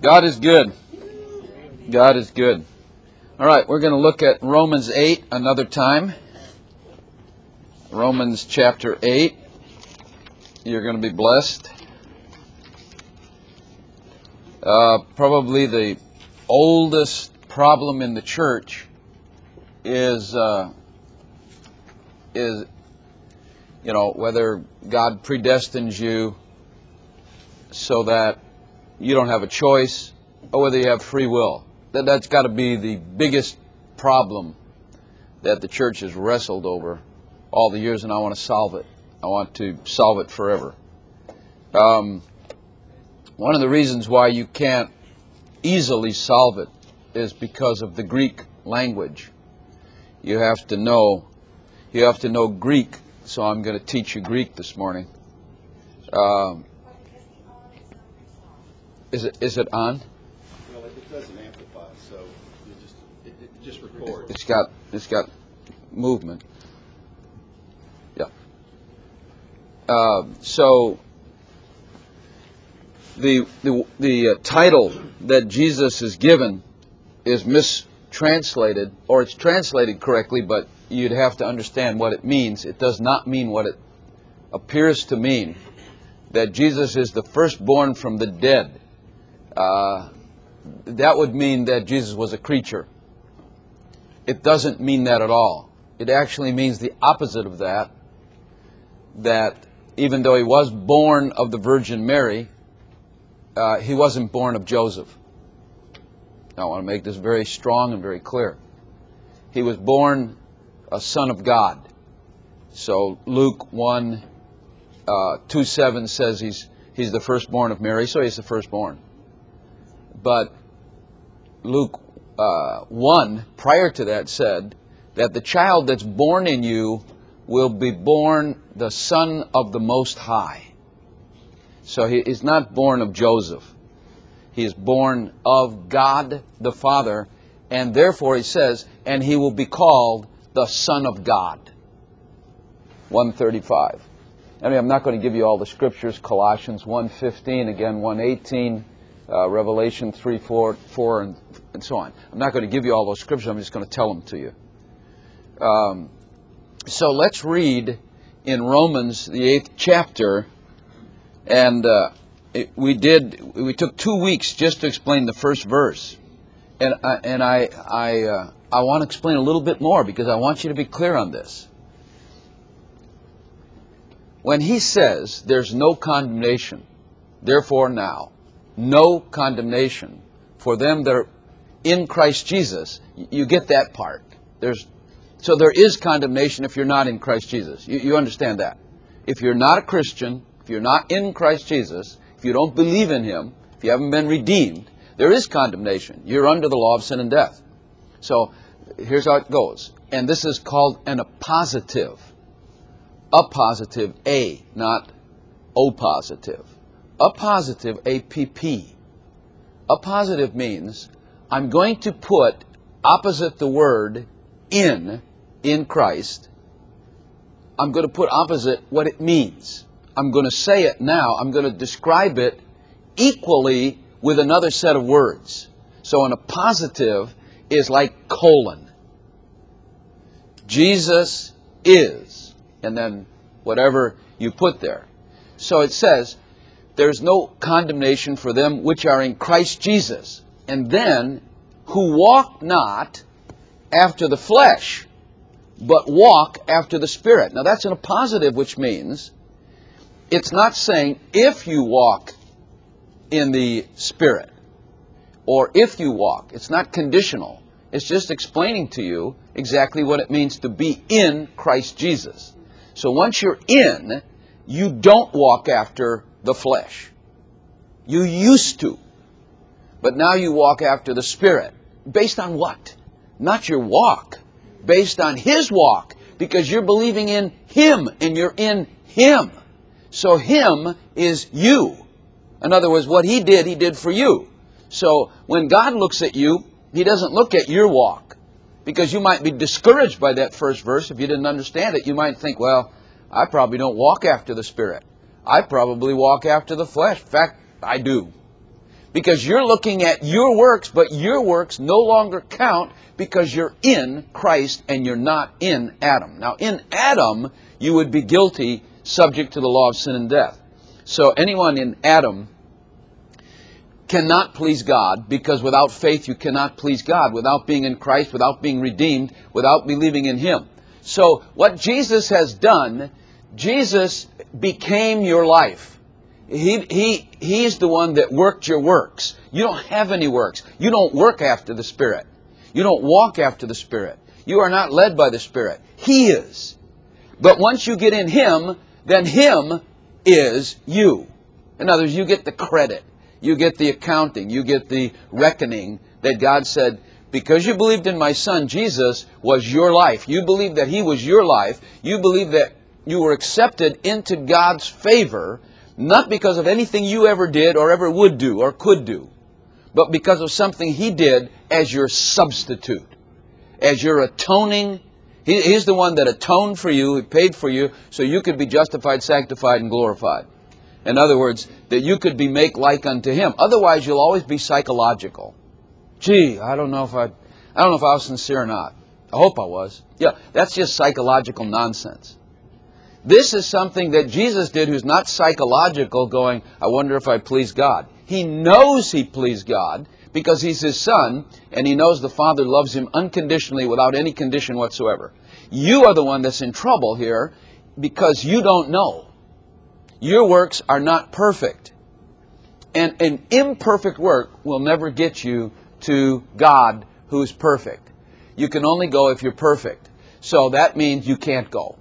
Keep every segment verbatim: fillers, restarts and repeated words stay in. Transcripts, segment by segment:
God is good. God is good. All right, we're going to look at Romans eight another time. Romans chapter eight. You're going to be blessed. Uh, probably the oldest problem in the church is, uh, is, you know, whether God predestines you so that you don't have a choice, or whether you have free will. That, that's got to be the biggest problem that the church has wrestled over all the years, and I want to solve it. I want to solve it forever. Um, one of the reasons why you can't easily solve it is because of the Greek language. You have to know, you have to know Greek, so I'm going to teach you Greek this morning. Um, Is it is it on? Well, it doesn't amplify, so it just it, it just records. It's got it's got movement. Yeah. Uh, so the the the uh, title that Jesus is given is mistranslated, or it's translated correctly, but you'd have to understand what it means. It does not mean what it appears to mean. That Jesus is the firstborn from the dead. Uh, that would mean that Jesus was a creature. It doesn't mean that at all. It actually means the opposite of that, that even though he was born of the Virgin Mary, uh, he wasn't born of Joseph. I want to make this very strong and very clear. He was born a son of God. So Luke one, uh, two seven says he's, he's the firstborn of Mary, so he's the firstborn. But Luke uh, one, prior to that, said that the child that's born in you will be born the Son of the Most High. So he is not born of Joseph. He is born of God the Father, and therefore he says, and he will be called the Son of God. one thirty-five. I mean, I'm not going to give you all the scriptures. Colossians one fifteen, again one eighteen. Uh, Revelation three, four, four, and, and so on. I'm not going to give you all those scriptures. I'm just going to tell them to you. Um, so let's read in Romans, the eighth chapter. And uh, it, we did. We took two weeks just to explain the first verse. And I, and I I uh, I want to explain a little bit more because I want you to be clear on this. When he says there's no condemnation, therefore now, no condemnation for them that are in Christ Jesus. You get that part. There's, so there is condemnation if you're not in Christ Jesus. You, you understand that. If you're not a Christian, if you're not in Christ Jesus, if you don't believe in Him, if you haven't been redeemed, there is condemnation. You're under the law of sin and death. So here's how it goes. And this is called an appositive. Appositive, A, not O positive. Appositive, A P P. Appositive means I'm going to put opposite the word in, in Christ. I'm going to put opposite what it means. I'm going to say it now. I'm going to describe it equally with another set of words. So an appositive is like colon. Jesus is, and then whatever you put there. So it says, there's no condemnation for them which are in Christ Jesus. And then, who walk not after the flesh, but walk after the Spirit. Now that's in a positive, which means it's not saying if you walk in the Spirit, or if you walk. It's not conditional. It's just explaining to you exactly what it means to be in Christ Jesus. So once you're in, you don't walk after the flesh. You used to. But now you walk after the Spirit. Based on what? Not your walk. Based on His walk. Because you're believing in Him and you're in Him. So Him is you. In other words, what He did, He did for you. So when God looks at you, He doesn't look at your walk. Because you might be discouraged by that first verse. If you didn't understand it, you might think, well, I probably don't walk after the Spirit. I probably walk after the flesh. In fact, I do. Because you're looking at your works, but your works no longer count because you're in Christ and you're not in Adam. Now, in Adam, you would be guilty, subject to the law of sin and death. So anyone in Adam cannot please God, because without faith you cannot please God. Without being in Christ, without being redeemed, without believing in Him. So what Jesus has done, Jesus became your life. He, he, he's the one that worked your works. You don't have any works. You don't work after the Spirit. You don't walk after the Spirit. You are not led by the Spirit. He is. But once you get in Him, then Him is you. In other words, you get the credit. You get the accounting. You get the reckoning that God said, because you believed in my Son, Jesus was your life. You believed that He was your life. You believed that you were accepted into God's favor, not because of anything you ever did or ever would do or could do, but because of something He did as your substitute, as your atoning. He, he's the one that atoned for you, He paid for you, so you could be justified, sanctified, and glorified. In other words, that you could be made like unto Him. Otherwise, you'll always be psychological. Gee, I don't know if I, I don't know if I was sincere or not. I hope I was. Yeah, that's just psychological nonsense. This is something that Jesus did, who's not psychological, going, I wonder if I please God. He knows He pleased God because He's His Son, and He knows the Father loves Him unconditionally without any condition whatsoever. You are the one that's in trouble here because you don't know. Your works are not perfect. And an imperfect work will never get you to God, who's perfect. You can only go if you're perfect. So that means you can't go.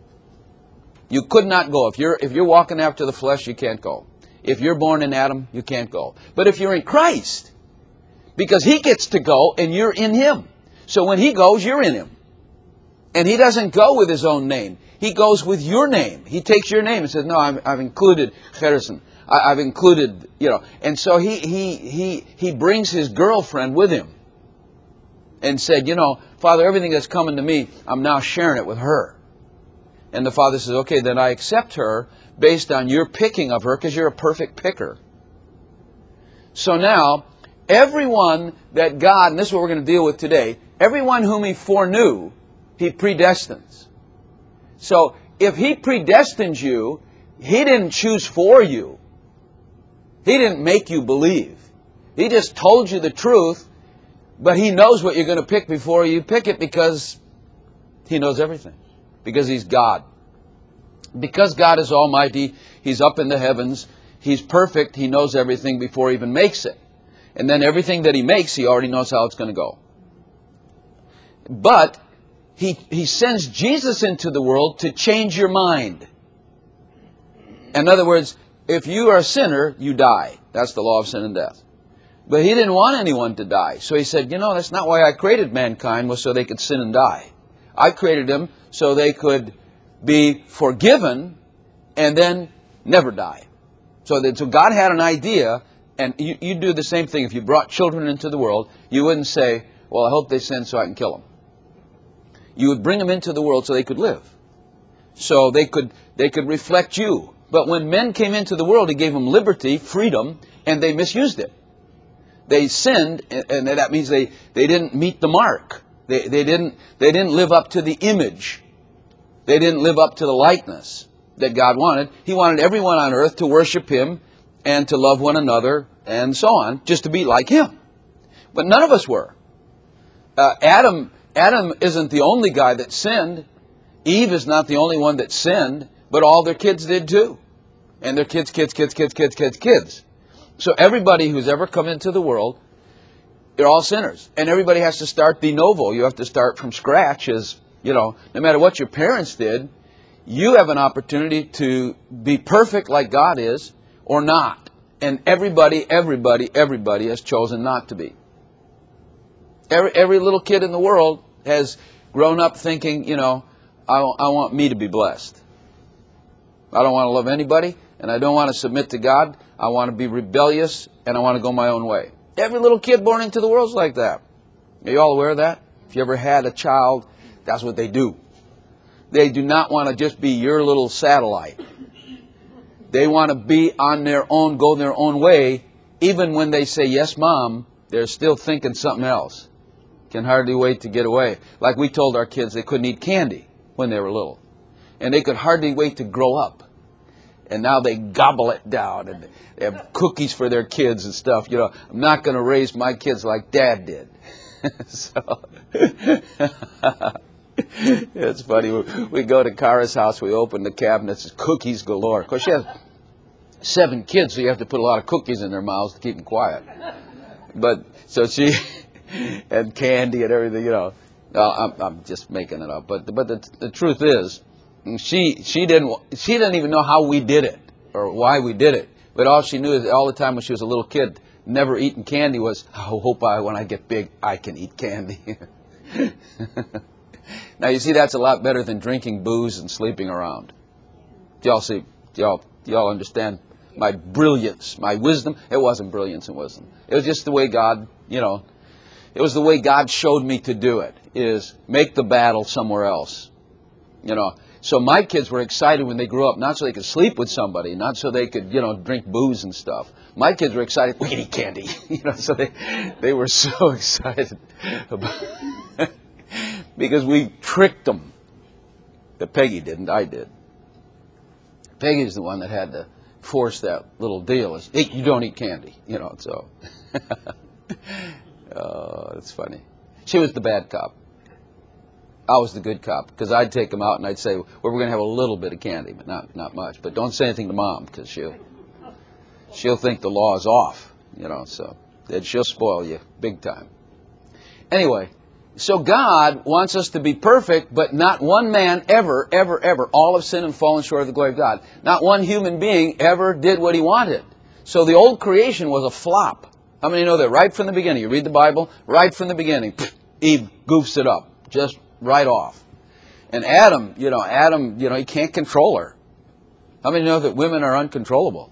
You could not go. If you're, if you're walking after the flesh, you can't go. If you're born in Adam, you can't go. But if you're in Christ, because He gets to go and you're in Him. So when He goes, you're in Him. And He doesn't go with His own name. He goes with your name. He takes your name and says, no, I've, I've included Harrison. I, I've included, you know. And so he, he, he, he brings his girlfriend with Him and said, you know, Father, everything that's coming to me, I'm now sharing it with her. And the Father says, okay, then I accept her based on your picking of her because you're a perfect picker. So now, everyone that God, and this is what we're going to deal with today, everyone whom He foreknew, He predestines. So, if He predestines you, He didn't choose for you. He didn't make you believe. He just told you the truth, but He knows what you're going to pick before you pick it because He knows everything. Because He's God. Because God is almighty, He's up in the heavens, He's perfect, He knows everything before He even makes it. And then everything that He makes, He already knows how it's going to go. But He, he sends Jesus into the world to change your mind. In other words, if you are a sinner, you die. That's the law of sin and death. But He didn't want anyone to die. So He said, you know, that's not why I created mankind, was so they could sin and die. I created them so they could be forgiven and then never die. So, that, so God had an idea, and you, you do the same thing. If you brought children into the world, you wouldn't say, well, I hope they sin so I can kill them. You would bring them into the world so they could live. So they could, they could reflect you. But when men came into the world, He gave them liberty, freedom, and they misused it. They sinned, and that means they, they didn't meet the mark. They, they, didn't, they didn't live up to the image. They didn't live up to the likeness that God wanted. He wanted everyone on earth to worship Him and to love one another and so on, just to be like Him. But none of us were. Uh, Adam... Adam isn't the only guy that sinned. Eve is not the only one that sinned, but all their kids did too. And their kids, kids, kids, kids, kids, kids, kids. So everybody who's ever come into the world, they're all sinners. And everybody has to start de novo. You have to start from scratch as, you know, no matter what your parents did, you have an opportunity to be perfect like God is or not. And everybody, everybody, everybody has chosen not to be. Every, every little kid in the world has grown up thinking, you know, I, I want me to be blessed. I don't want to love anybody, and I don't want to submit to God. I want to be rebellious, and I want to go my own way. Every little kid born into the world is like that. Are you all aware of that? If you ever had a child, that's what they do. They do not want to just be your little satellite. They want to be on their own, go their own way even when they say, yes, Mom, they're still thinking something else. Can hardly wait to get away. Like we told our kids they couldn't eat candy when they were little. And they could hardly wait to grow up. And now they gobble it down, and they have cookies for their kids and stuff. You know, I'm not going to raise my kids like Dad did. So it's funny. We go to Kara's house, we open the cabinets, cookies galore. Of course, she has seven kids, so you have to put a lot of cookies in their mouths to keep them quiet. But so she and candy and everything, you know. Uh, I'm, I'm just making it up, but but the, the truth is, she she didn't she didn't even know how we did it or why we did it. But all she knew is all the time when she was a little kid, never eating candy was, I hope I when I get big I can eat candy. Now you see, that's a lot better than drinking booze and sleeping around. Do y'all see? Do y'all do y'all understand my brilliance, my wisdom? It wasn't brilliance and wisdom. It was just the way God, you know, it was the way God showed me to do it. Is make the battle somewhere else, you know. So my kids were excited when they grew up, not so they could sleep with somebody, not so they could, you know, drink booze and stuff. My kids were excited, we can eat candy, you know. So they they were so excited about because we tricked them. But Peggy didn't, I did. Peggy's the one that had to force that little deal. Is, hey, you don't eat candy, you know. So, oh, it's funny. She was the bad cop. I was the good cop, because I'd take them out and I'd say, well, we're going to have a little bit of candy, but not not much. But don't say anything to Mom, because she'll she'll think the law is off, you know. So then she'll spoil you big time. Anyway, so God wants us to be perfect, but not one man ever, ever, ever, all have sinned and fallen short of the glory of God. Not one human being ever did what he wanted. So the old creation was a flop. How many know that right from the beginning? You read the Bible, right from the beginning, Eve goofs it up, just right off. And Adam, you know, Adam, you know, he can't control her. How many know that women are uncontrollable?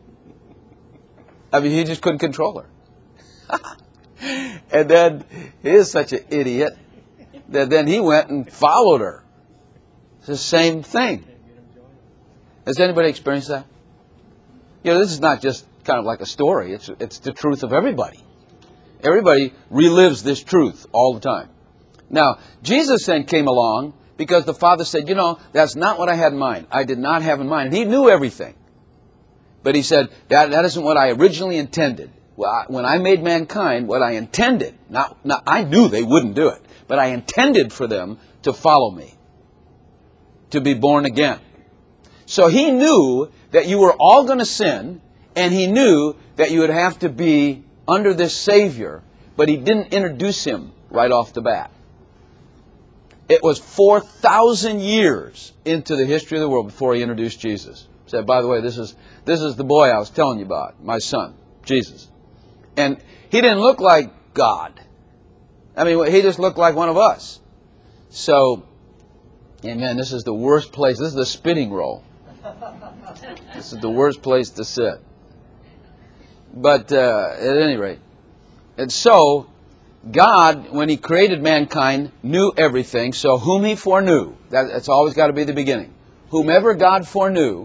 I mean, he just couldn't control her. And then he is such an idiot that then he went and followed her. It's the same thing. Has anybody experienced that? You know, this is not just kind of like a story. It's it's the truth of everybody. Everybody relives this truth all the time. Now, Jesus then came along because the Father said, you know, that's not what I had in mind. I did not have in mind. And he knew everything. But he said, that, that isn't what I originally intended. Well, I, when I made mankind, what I intended, not, not, I knew they wouldn't do it, but I intended for them to follow me, to be born again. So he knew that you were all going to sin, and he knew that you would have to be under this Savior, but he didn't introduce him right off the bat. It was four thousand years into the history of the world before he introduced Jesus. He said, by the way, this is, this is the boy I was telling you about, my son, Jesus. And he didn't look like God. I mean, he just looked like one of us. So, amen, this is the worst place. This is the spinning roll. This is the worst place to sit. But uh, at any rate, and so God, when he created mankind, knew everything. So whom he foreknew, that, that's always got to be the beginning. Whomever God foreknew,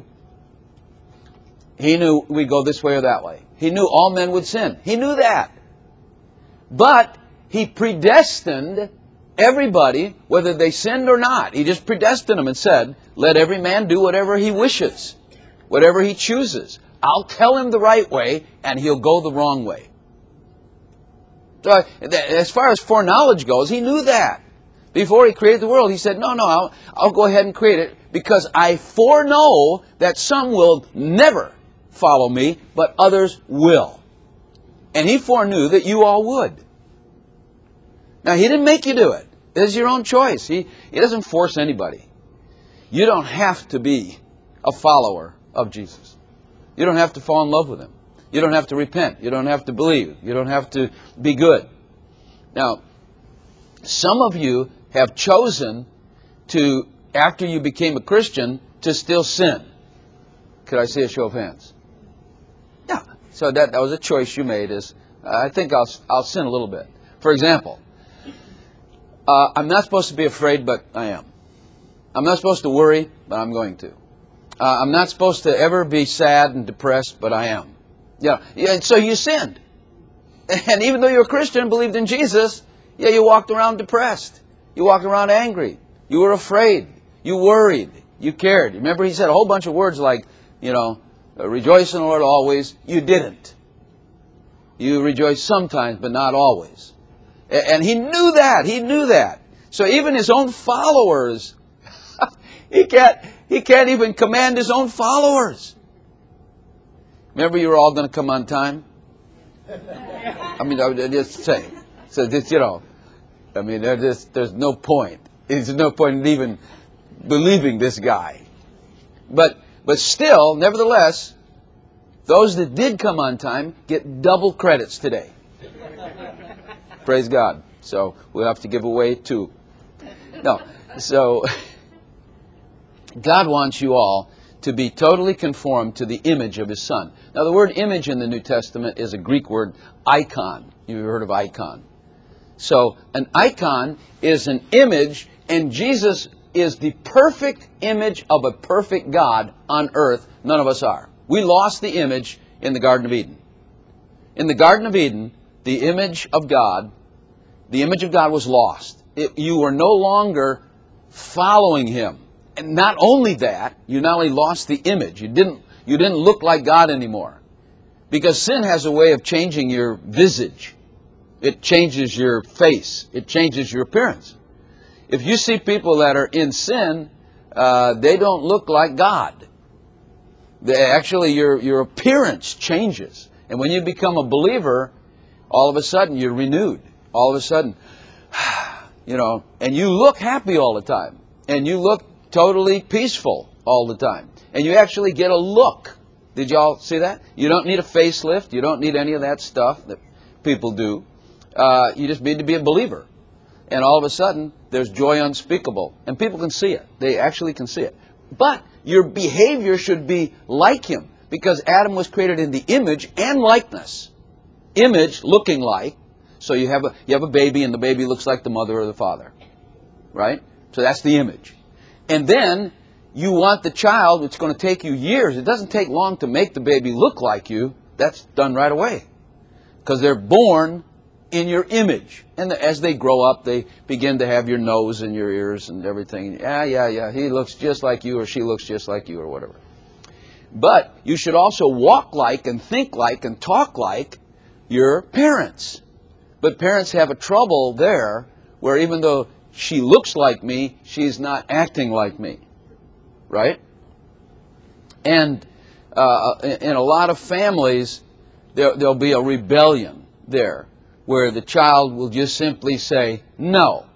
he knew we'd go this way or that way. He knew all men would sin. He knew that. But he predestined everybody, whether they sinned or not. He just predestined them and said, let every man do whatever he wishes, whatever he chooses. I'll tell him the right way, and he'll go the wrong way. So, as far as foreknowledge goes, he knew that. Before he created the world, he said, no, no, I'll, I'll go ahead and create it because I foreknow that some will never follow me, but others will. And he foreknew that you all would. Now, he didn't make you do it. It's your own choice. He, he doesn't force anybody. You don't have to be a follower of Jesus. You don't have to fall in love with him. You don't have to repent. You don't have to believe. You don't have to be good. Now, some of you have chosen to, after you became a Christian, to still sin. Could I see a show of hands? Yeah. So that, that was a choice you made. Is uh, I think I'll, I'll sin a little bit. For example, uh, I'm not supposed to be afraid, but I am. I'm not supposed to worry, but I'm going to. Uh, I'm not supposed to ever be sad and depressed, but I am. Yeah, yeah, and so you sinned. And even though you're a Christian and believed in Jesus, yeah, you walked around depressed. You walked around angry. You were afraid. You worried. You cared. Remember, he said a whole bunch of words like, you know, rejoice in the Lord always. You didn't. You rejoice sometimes, but not always. And he knew that. He knew that. So even his own followers, he can't, he can't even command his own followers. Remember, you were all going to come on time? I mean, I would just say. So, just, you know, I mean, there's, just, there's no point. There's no point in even believing this guy. But, but still, nevertheless, those that did come on time get double credits today. Praise God. So we'll have to give away two. No. So God wants you all to be totally conformed to the image of His Son. Now the word image in the New Testament is a Greek word, icon. You've heard of icon. So an icon is an image, and Jesus is the perfect image of a perfect God on earth. None of us are. We lost the image in the Garden of Eden. In the Garden of Eden, the image of God, the image of God was lost. It, you were no longer following Him. And not only that, you not only lost the image, you didn't, you didn't look like God anymore. Because sin has a way of changing your visage. It changes your face. It changes your appearance. If you see people that are in sin, uh, they don't look like God. They, actually, your, your appearance changes. And when you become a believer, all of a sudden you're renewed. All of a sudden, you know, and you look happy all the time. And you look totally peaceful all the time. And you actually get a look. Did y'all see that? You don't need a facelift. You don't need any of that stuff that people do. Uh, you just need to be a believer. And all of a sudden, there's joy unspeakable. And people can see it. They actually can see it. But your behavior should be like Him. Because Adam was created in the image and likeness. Image, looking like. So you have a, you have a baby, and the baby looks like the mother or the father. Right? So that's the image. And then you want the child, it's going to take you years. It doesn't take long to make the baby look like you. That's done right away. Because they're born in your image. And as they grow up, they begin to have your nose and your ears and everything. Yeah, yeah, yeah. He looks just like you, or she looks just like you, or whatever. But you should also walk like and think like and talk like your parents. But parents have a trouble there where even though she looks like me, she's not acting like me. Right? And uh, in a lot of families, there, there'll be a rebellion there where the child will just simply say, no.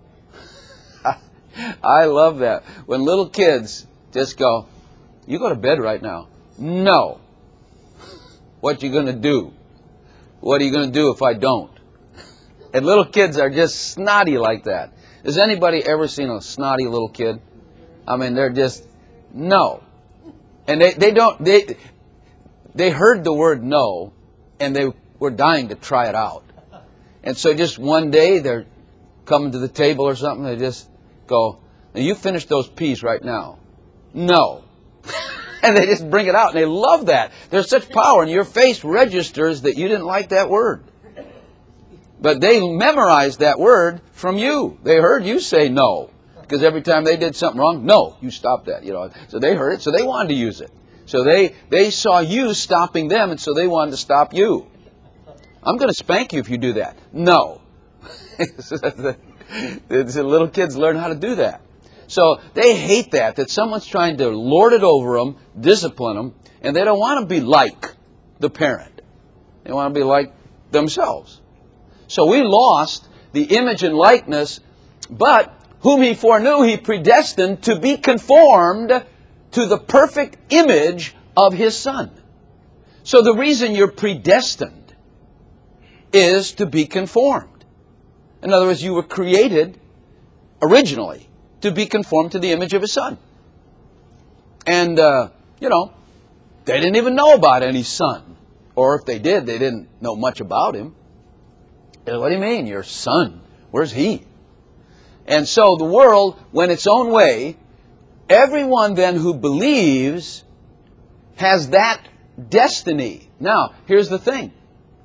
I love that. When little kids just go, you go to bed right now. No. What you going to do? What are you going to do if I don't? And little kids are just snotty like that. Has anybody ever seen a snotty little kid? I mean, they're just, no. And they, they don't, they, they heard the word no, and they were dying to try it out. And so just one day, they're coming to the table or something, they just go, now you finish those peas right now. No. And they just bring it out, and they love that. There's such power, and your face registers that you didn't like that word. But they memorized that word from you. They heard you say no. Because every time they did something wrong, no, you stop that. You know. So they heard it, so they wanted to use it. So they, they saw you stopping them, and so they wanted to stop you. I'm going to spank you if you do that. No. The little kids learn how to do that. So they hate that, that someone's trying to lord it over them, discipline them, and they don't want to be like the parent. They want to be like themselves. So we lost the image and likeness, but whom He foreknew, He predestined to be conformed to the perfect image of His Son. So the reason you're predestined is to be conformed. In other words, you were created originally to be conformed to the image of His Son. And, uh, you know, they didn't even know about any Son. Or if they did, they didn't know much about Him. What do you mean, your Son? Where's He? And so the world went its own way. Everyone then who believes has that destiny. Now, here's the thing.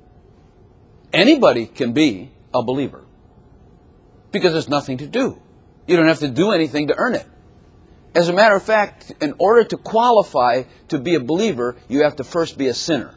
Anybody can be a believer because there's nothing to do. You don't have to do anything to earn it. As a matter of fact, in order to qualify to be a believer, you have to first be a sinner.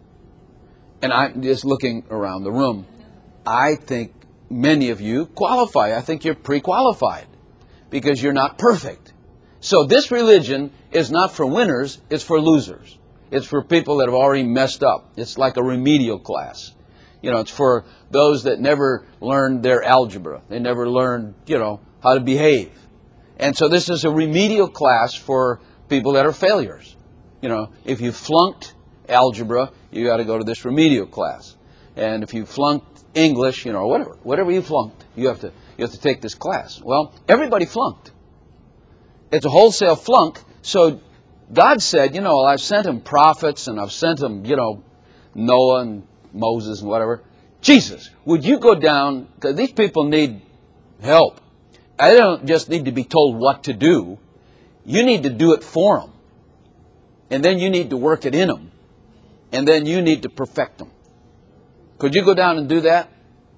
And I'm just looking around the room. I think many of you qualify. I think you're pre-qualified because you're not perfect. So this religion is not for winners, it's for losers. It's for people that have already messed up. It's like a remedial class. You know, it's for those that never learned their algebra. They never learned, you know, how to behave. And so this is a remedial class for people that are failures. You know, if you flunked algebra, you got to go to this remedial class. And if you flunked English, you know, whatever, whatever you flunked, you have to you have to take this class. Well, everybody flunked. It's a wholesale flunk. So God said, you know, I've sent him prophets and I've sent him, you know, Noah and Moses and whatever. Jesus, would you go down, because these people need help. I don't just need to be told what to do. You need to do it for them. And then you need to work it in them. And then you need to perfect them. Could you go down and do that?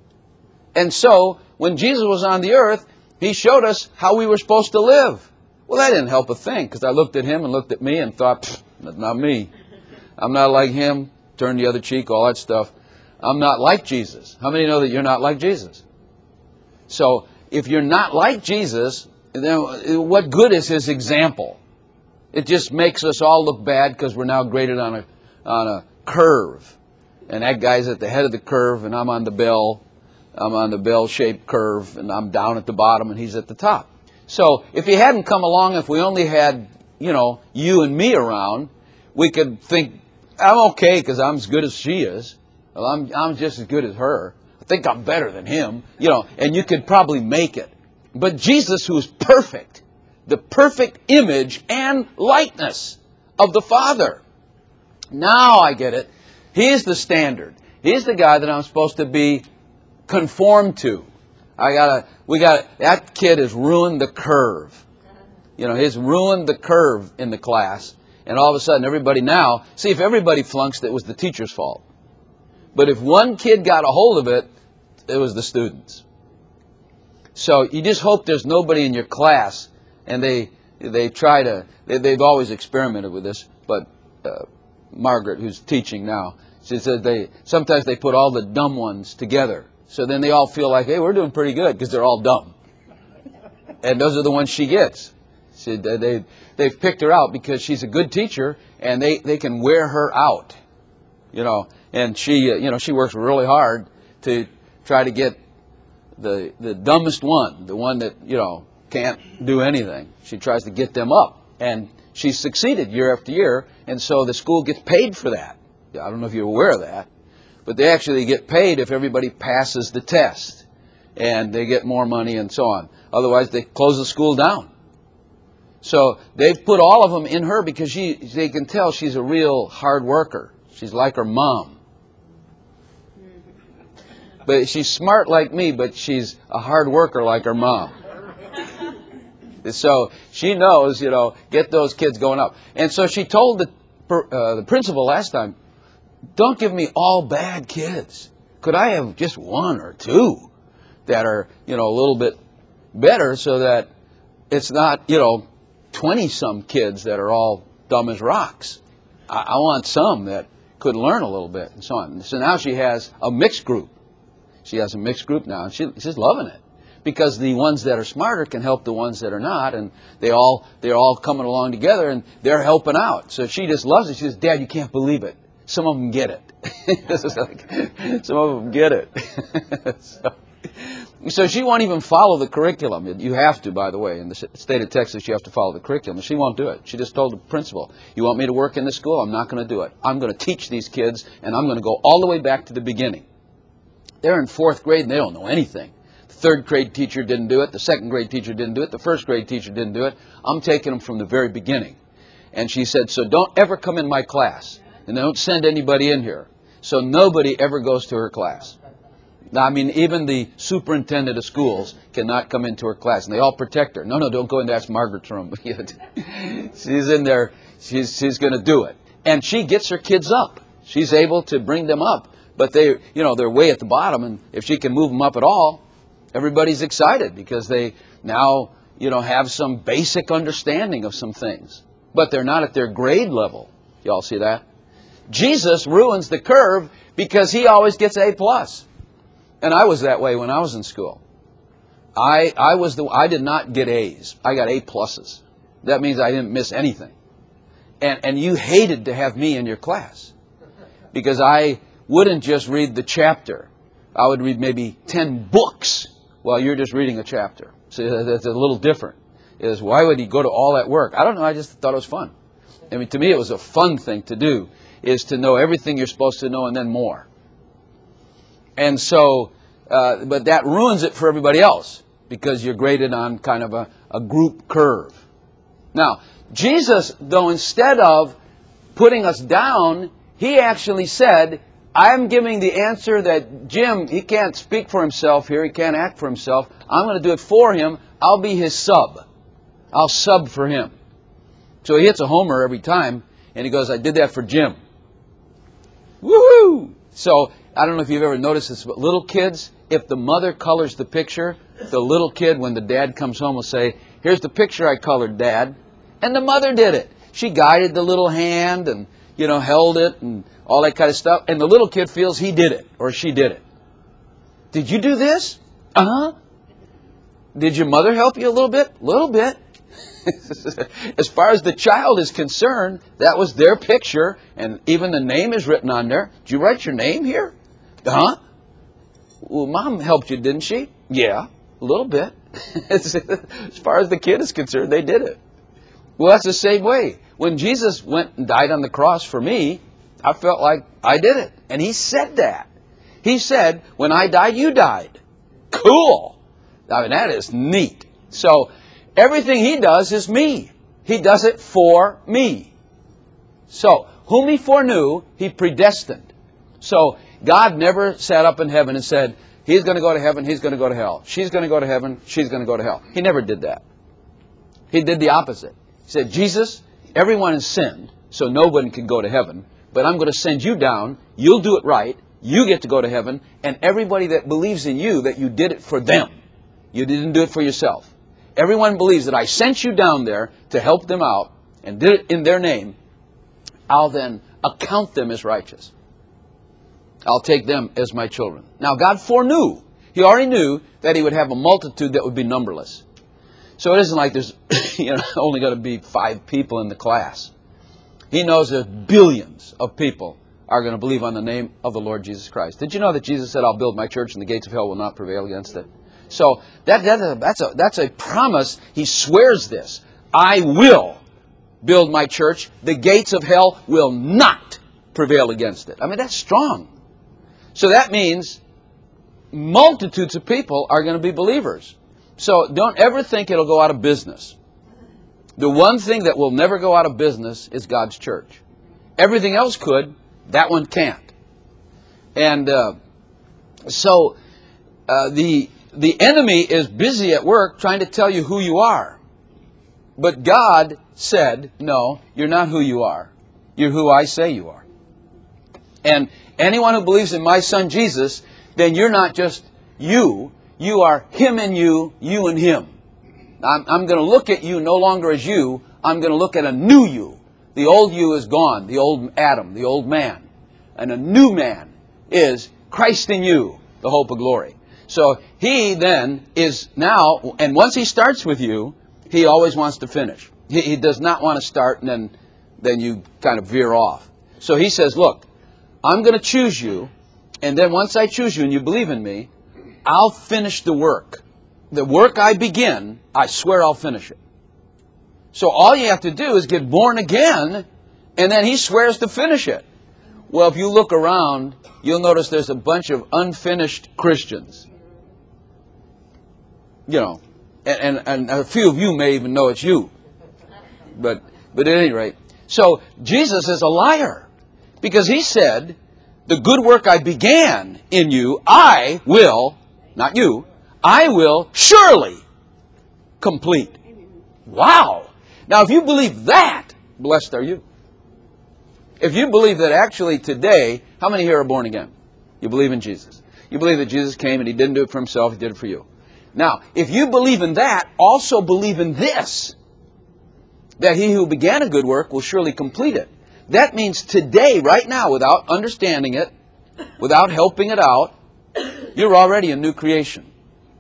And so, when Jesus was on the earth, he showed us how we were supposed to live. Well, that didn't help a thing, because I looked at him and looked at me and thought, that's not me. I'm not like him. Turn the other cheek, all that stuff. I'm not like Jesus. How many know that you're not like Jesus? So, if you're not like Jesus, then what good is his example? It just makes us all look bad because we're now graded on a on a curve. And that guy's at the head of the curve and I'm on the bell. I'm on the bell-shaped curve and I'm down at the bottom and he's at the top. So, if he hadn't come along, if we only had, you know, you and me around, we could think, I'm okay because I'm as good as she is. Well, I'm, I'm just as good as her. I think I'm better than him. You know, and you could probably make it. But Jesus, who is perfect, the perfect image and likeness of the Father. Now I get it. He's the standard. He's the guy that I'm supposed to be conformed to. I gotta, we gotta, that kid has ruined the curve. You know, he's ruined the curve in the class. And all of a sudden, everybody now, see, if everybody flunks, it was the teacher's fault. But if one kid got a hold of it, it was the students. So you just hope there's nobody in your class, and they they try to, they, they've always experimented with this, but uh, Margaret, who's teaching now, she said they sometimes they put all the dumb ones together. So then they all feel like, hey, we're doing pretty good, because they're all dumb. And those are the ones she gets. She, they, they've picked her out because she's a good teacher, and they, they can wear her out. You know, and she, uh, you know, she works really hard to try to get the the dumbest one, the one that, you know, can't do anything. She tries to get them up, and she's succeeded year after year, and so the school gets paid for that. I don't know if you're aware of that, but they actually get paid if everybody passes the test, and they get more money and so on. Otherwise, they close the school down. So they've put all of them in her because she, they can tell she's a real hard worker. She's like her mom. But she's smart like me, but she's a hard worker like her mom. So she knows, you know, get those kids going up. And so she told the, uh, the principal last time, don't give me all bad kids. Could I have just one or two that are, you know, a little bit better so that it's not, you know, twenty-some kids that are all dumb as rocks. I, I want some that could learn a little bit and so on. So now she has a mixed group. She has a mixed group now, and she, she's loving it. Because the ones that are smarter can help the ones that are not, and they all, they're all coming along together, and they're helping out. So she just loves it. She says, Dad, you can't believe it. Some of them get it. like, some of them get it. so, so she won't even follow the curriculum. You have to, by the way. In the state of Texas, you have to follow the curriculum. She won't do it. She just told the principal, you want me to work in this school? I'm not going to do it. I'm going to teach these kids, and I'm going to go all the way back to the beginning. They're in fourth grade, and they don't know anything. The third grade teacher didn't do it. The second grade teacher didn't do it. The first grade teacher didn't do it. I'm taking them from the very beginning. And she said, so don't ever come in my class. And don't send anybody in here. So nobody ever goes to her class. Now, I mean, even the superintendent of schools cannot come into her class. And they all protect her. No, no, don't go in. That's Margaret's room. She's in there. She's, she's going to do it. And she gets her kids up. She's able to bring them up. But they, you know, they're way at the bottom, and if she can move them up at all, everybody's excited because they now, you know, have some basic understanding of some things. But they're not at their grade level. Y'all see that? Jesus ruins the curve because he always gets A plus. And I was that way when I was in school. I I was the I did not get A's. I got A pluses. That means I didn't miss anything. And and you hated to have me in your class because I wouldn't just read the chapter. I would read maybe ten books while you're just reading a chapter. So that's a little different. Is why would he go to all that work? I don't know. I just thought it was fun. I mean, to me, it was a fun thing to do, is to know everything you're supposed to know and then more. And so, uh, but that ruins it for everybody else because you're graded on kind of a, a group curve. Now, Jesus, though, instead of putting us down, he actually said, I'm giving the answer that Jim, he can't speak for himself here. He can't act for himself. I'm going to do it for him. I'll be his sub. I'll sub for him. So he hits a homer every time, and he goes, I did that for Jim. Woohoo! So I don't know if you've ever noticed this, but little kids, if the mother colors the picture, the little kid, when the dad comes home, will say, here's the picture I colored, Dad. And the mother did it. She guided the little hand and, you know, held it and all that kind of stuff. And the little kid feels he did it or she did it. Did you do this? Uh-huh. Did your mother help you a little bit? A little bit. As far as the child is concerned, that was their picture, and even the name is written on there. Did you write your name here? Huh? Well, Mom helped you, didn't she? Yeah, a little bit. As far as the kid is concerned, they did it. Well, that's the same way. When Jesus went and died on the cross for me, I felt like I did it. And he said that. He said, when I died, you died. Cool. I mean, that is neat. So, everything he does is me. He does it for me. So, whom he foreknew, he predestined. So, God never sat up in heaven and said, he's going to go to heaven, he's going to go to hell. She's going to go to heaven, she's going to go to hell. He never did that. He did the opposite. He said, Jesus, everyone has sinned, so nobody can go to heaven. But I'm going to send you down, you'll do it right, you get to go to heaven, and everybody that believes in you, that you did it for them. You didn't do it for yourself. Everyone believes that I sent you down there to help them out and did it in their name. I'll then account them as righteous. I'll take them as my children. Now, God foreknew. He already knew that he would have a multitude that would be numberless. So it isn't like there's you know, only going to be five people in the class. He knows that billions of people are going to believe on the name of the Lord Jesus Christ. Did you know that Jesus said, I'll build my church and the gates of hell will not prevail against it? So that, that, that's, a, that's a promise. He swears this. I will build my church. The gates of hell will not prevail against it. I mean, that's strong. So that means multitudes of people are going to be believers. So don't ever think it'll go out of business. The one thing that will never go out of business is God's church. Everything else could. That one can't. And uh, so uh, the... The enemy is busy at work trying to tell you who you are. But God said, no, you're not who you are. You're who I say you are. And anyone who believes in my son Jesus, then you're not just you. You are him and you, you and him. I'm, I'm going to look at you no longer as you. I'm going to look at a new you. The old you is gone, the old Adam, the old man. And a new man is Christ in you, the hope of glory. So he then is now, and once he starts with you, he always wants to finish. He, he does not want to start and then, then you kind of veer off. So he says, look, I'm going to choose you, and then once I choose you and you believe in me, I'll finish the work. The work I begin, I swear I'll finish it. So all you have to do is get born again, and then he swears to finish it. Well, if you look around, you'll notice there's a bunch of unfinished Christians. You know, and, and, and a few of you may even know it's you. But, but at any rate, so Jesus is a liar. Because he said, the good work I began in you, I will, not you, I will surely complete. Wow. Now, if you believe that, blessed are you. If you believe that actually today, how many here are born again? You believe in Jesus. You believe that Jesus came and He didn't do it for Himself, He did it for you. Now, if you believe in that, also believe in this, that He who began a good work will surely complete it. That means today, right now, without understanding it, without helping it out, you're already a new creation.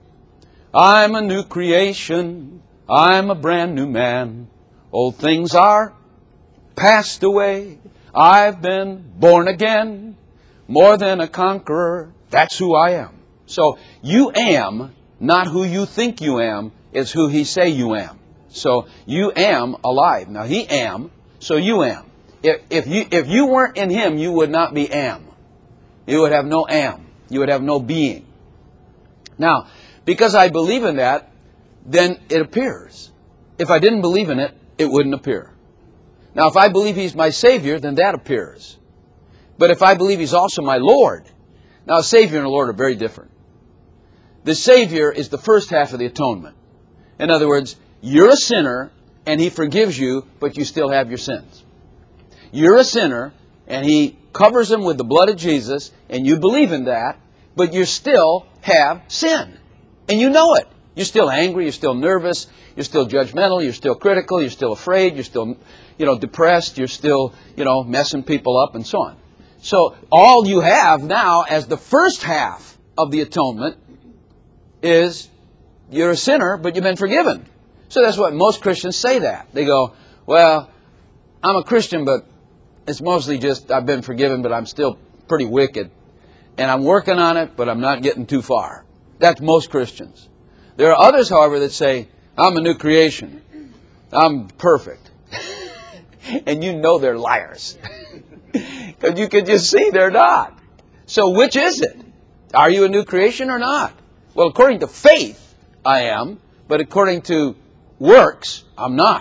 I'm a new creation. I'm a brand new man. Old things are passed away. I've been born again. More than a conqueror. That's who I am. So you am not who you think you am. It's who He say you am. So you am alive. Now He am, so you am. If, if you if you weren't in Him, you would not be am. You would have no am. You would have no being. Now, because I believe in that, then it appears. If I didn't believe in it, it wouldn't appear. Now, if I believe He's my Savior, then that appears. But if I believe He's also my Lord, now a Savior and a Lord are very different. The Savior is the first half of the atonement. In other words, you're a sinner and He forgives you, but you still have your sins. You're a sinner and He covers them with the blood of Jesus, and you believe in that, but you still have sin. And you know it. You're still angry, you're still nervous, you're still judgmental, you're still critical, you're still afraid, you're still, you know, depressed, you're still, you know, messing people up and so on. So all you have now as the first half of the atonement is you're a sinner, but you've been forgiven. So that's what most Christians say that. They go, well, I'm a Christian, but it's mostly just I've been forgiven, but I'm still pretty wicked. And I'm working on it, but I'm not getting too far. That's most Christians. There are others, however, that say, I'm a new creation. I'm perfect. And you know they're liars. Because you can just see they're not. So which is it? Are you a new creation or not? Well, according to faith, I am. But according to works, I'm not.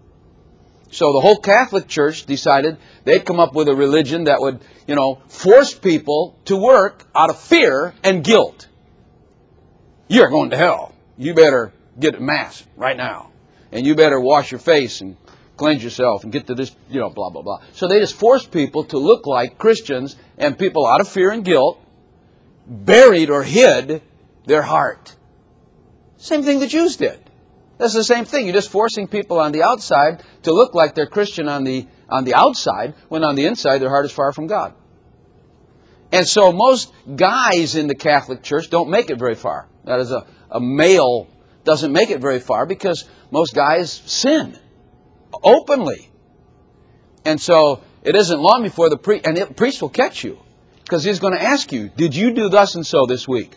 So the whole Catholic Church decided they'd come up with a religion that would, you know, force people to work out of fear and guilt. You're going to hell. You better get to Mass right now. And you better wash your face and cleanse yourself and get to this, you know, blah, blah, blah. So they just force people to look like Christians, and people out of fear and guilt buried or hid their heart. Same thing the Jews did. That's the same thing. You're just forcing people on the outside to look like they're Christian on the on the outside, when on the inside their heart is far from God. And so most guys in the Catholic Church don't make it very far. That is, a, a male doesn't make it very far because most guys sin openly. And so it isn't long before the priest, and the priest will catch you, because he's going to ask you, did you do thus and so this week?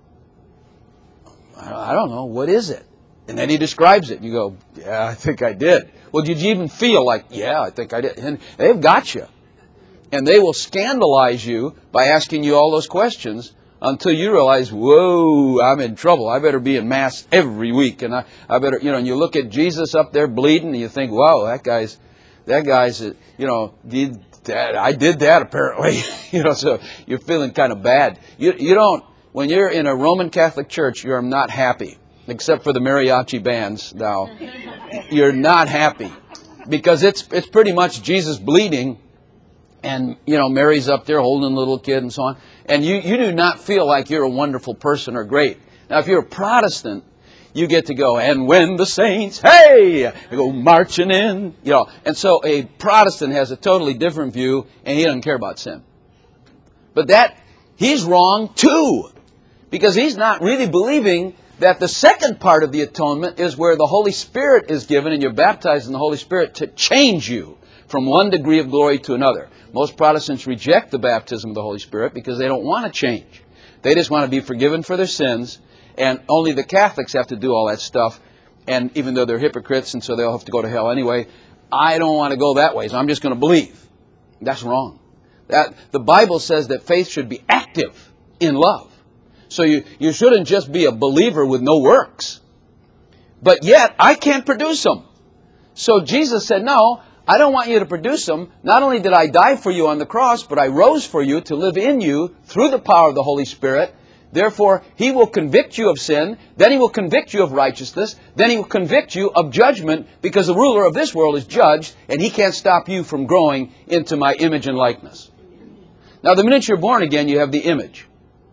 I don't know. What is it? And then he describes it. You go, yeah, I think I did. Well, did you even feel like, yeah, I think I did? And they've got you. And they will scandalize you by asking you all those questions until you realize, whoa, I'm in trouble. I better be in Mass every week. And I, I better, you know, and you look at Jesus up there bleeding and you think, wow, that guy's, that guy's, you know, did that. I did that apparently. You know, so you're feeling kind of bad. You, you don't, when you're in a Roman Catholic church, you're not happy. Except for the mariachi bands now. You're not happy. Because it's it's pretty much Jesus bleeding, and, you know, Mary's up there holding a little kid and so on. And you, you do not feel like you're a wonderful person or great. Now, if you're a Protestant, you get to go, and when the saints, hey, they go marching in. You know, and so a Protestant has a totally different view, and he doesn't care about sin. But that, he's wrong too. Because he's not really believing that the second part of the atonement is where the Holy Spirit is given, and you're baptized in the Holy Spirit to change you from one degree of glory to another. Most Protestants reject the baptism of the Holy Spirit because they don't want to change. They just want to be forgiven for their sins, and only the Catholics have to do all that stuff. And even though they're hypocrites, and so they'll have to go to hell anyway, I don't want to go that way, so I'm just going to believe. That's wrong. That, the Bible says that faith should be active in love. So you, you shouldn't just be a believer with no works. But yet, I can't produce them. So Jesus said, no, I don't want you to produce them. Not only did I die for you on the cross, but I rose for you to live in you through the power of the Holy Spirit, Therefore, He will convict you of sin, then He will convict you of righteousness, then He will convict you of judgment, because the ruler of this world is judged, and he can't stop you from growing into my image and likeness. Now, the minute you're born again, you have the image.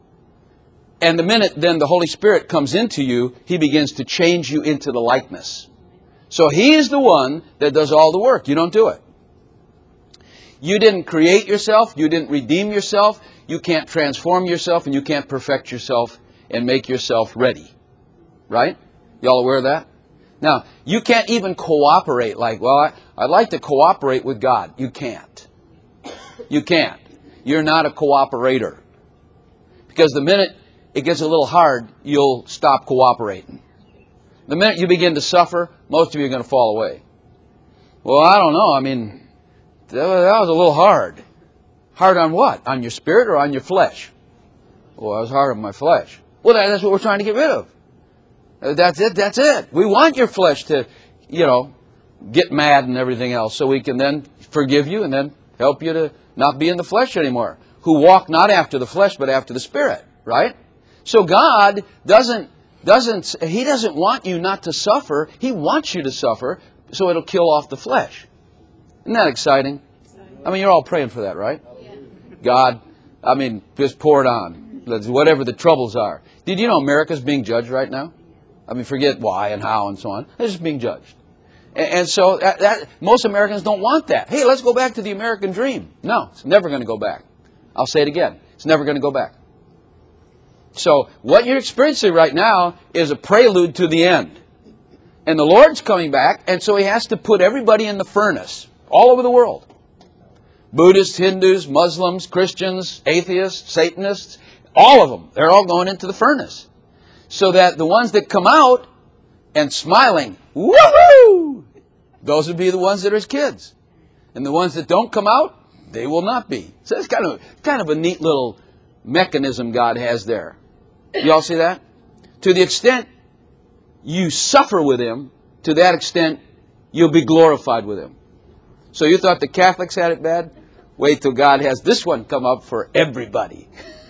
And the minute then the Holy Spirit comes into you, He begins to change you into the likeness. So He is the one that does all the work. You don't do it. You didn't create yourself. You didn't redeem yourself. You can't transform yourself, and you can't perfect yourself and make yourself ready. Right? Y'all aware of that? Now, you can't even cooperate like, well, I, I'd like to cooperate with God. You can't. You can't. You're not a cooperator. Because the minute it gets a little hard, you'll stop cooperating. The minute you begin to suffer, most of you are going to fall away. Well, I don't know. I mean, that was a little hard. Hard on what? On your spirit or on your flesh? Well, I was hard on my flesh. Well, that's what we're trying to get rid of. That's it. That's it. We want your flesh to, you know, get mad and everything else, so we can then forgive you and then help you to not be in the flesh anymore. Who walk not after the flesh, but after the Spirit. Right? So God doesn't, doesn't, He doesn't want you not to suffer. He wants you to suffer, so it'll kill off the flesh. Isn't that exciting? I mean, you're all praying for that, right? God, I mean, just pour it on. Whatever the troubles are. Did you know America's being judged right now? I mean, forget why and how and so on. They're just being judged. And, and so that, that, most Americans don't want that. Hey, let's go back to the American dream. No, it's never going to go back. I'll say it again. It's never going to go back. So what you're experiencing right now is a prelude to the end. And the Lord's coming back, and so He has to put everybody in the furnace all over the world. Buddhists, Hindus, Muslims, Christians, atheists, Satanists, all of them. They're all going into the furnace. So that the ones that come out and smiling, woohoo! Those would be the ones that are His kids. And the ones that don't come out, they will not be. So it's kind of, kind of a neat little mechanism God has there. You all see that? To the extent you suffer with Him, to that extent you'll be glorified with Him. So you thought the Catholics had it bad? Wait till God has this one come up for everybody.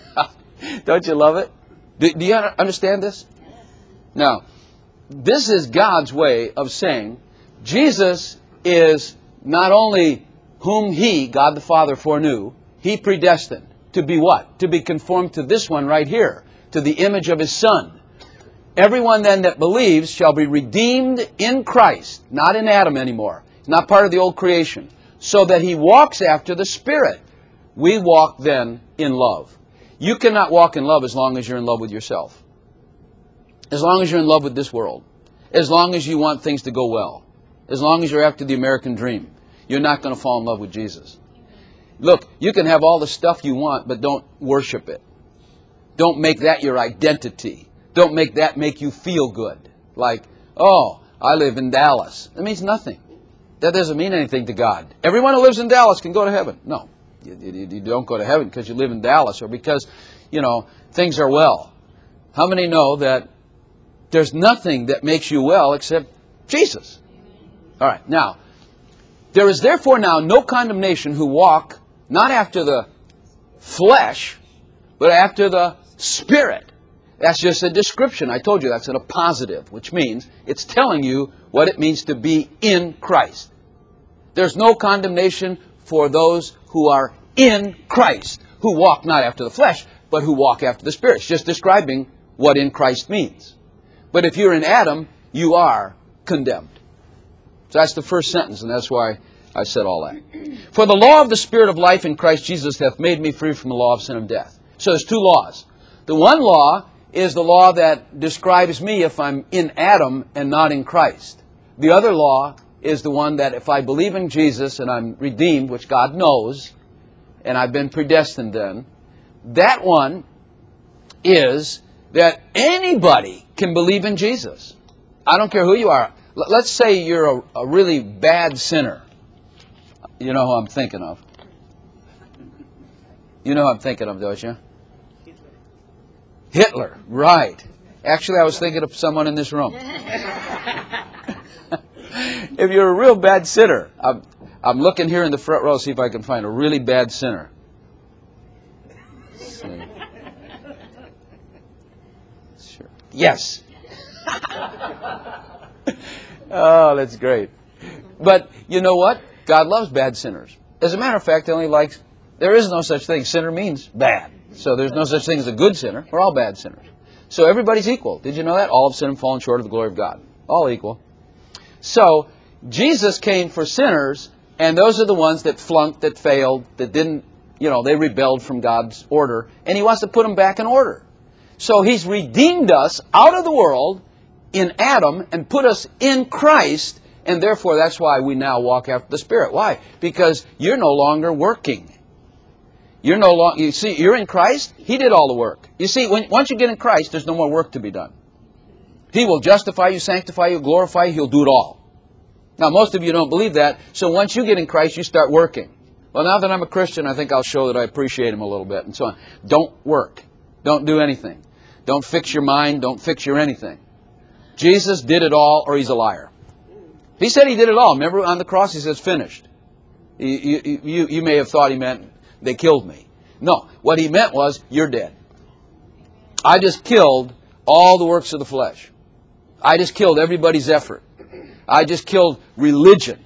Don't you love it? Do, do you understand this? Now, this is God's way of saying Jesus is not only whom He, God the Father, foreknew, He predestined to be what? To be conformed to this one right here, to the image of His Son. Everyone then that believes shall be redeemed in Christ, not in Adam anymore. He's not part of the old creation. So that he walks after the Spirit. We walk then in love. You cannot walk in love as long as you're in love with yourself. As long as you're in love with this world. As long as you want things to go well. As long as you're after the American dream. You're not going to fall in love with Jesus. Look, you can have all the stuff you want, but don't worship it. Don't make that your identity. Don't make that make you feel good. Like, oh, I live in Dallas. That means nothing. That doesn't mean anything to God. Everyone who lives in Dallas can go to heaven. No, you, you, you don't go to heaven because you live in Dallas or because, you know, things are well. How many know that there's nothing that makes you well except Jesus? All right, now, there is therefore now no condemnation who walk not after the flesh, but after the Spirit. That's just a description. I told you that's in a positive, which means it's telling you what it means to be in Christ. There's no condemnation for those who are in Christ, who walk not after the flesh, but who walk after the Spirit. It's just describing what in Christ means. But if you're in Adam, you are condemned. So that's the first sentence, and that's why I said all that. For the law of the Spirit of life in Christ Jesus hath made me free from the law of sin and death. So there's two laws. The one law is the law that describes me if I'm in Adam and not in Christ. The other law is the one that if I believe in Jesus and I'm redeemed, which God knows, and I've been predestined then, that one is that anybody can believe in Jesus. I don't care who you are. Let's say you're a, a really bad sinner. You know who I'm thinking of. You know who I'm thinking of, don't you? Hitler, right. Actually, I was thinking of someone in this room. If you're a real bad sinner, I'm, I'm looking here in the front row, see if I can find a really bad sinner. Yes. Oh, that's great. But you know what? God loves bad sinners. As a matter of fact, He only likes, there is no such thing. Sinner means bad. So there's no such thing as a good sinner. We're all bad sinners. So everybody's equal. Did you know that? All have sinned and fallen short of the glory of God. All equal. So Jesus came for sinners, and those are the ones that flunked, that failed, that didn't, you know, they rebelled from God's order. And He wants to put them back in order. So He's redeemed us out of the world in Adam and put us in Christ. And therefore, that's why we now walk after the Spirit. Why? Because you're no longer working. You're no longer, you see, you're in Christ. He did all the work. You see, when, once you get in Christ, there's no more work to be done. He will justify you, sanctify you, glorify you. He'll do it all. Now, most of you don't believe that. So once you get in Christ, you start working. Well, now that I'm a Christian, I think I'll show that I appreciate Him a little bit and so on. Don't work. Don't do anything. Don't fix your mind. Don't fix your anything. Jesus did it all, or He's a liar. He said He did it all. Remember on the cross He says, finished. You, you, you, you may have thought He meant, they killed me. No, what He meant was, you're dead. I just killed all the works of the flesh. I just killed everybody's effort. I just killed religion.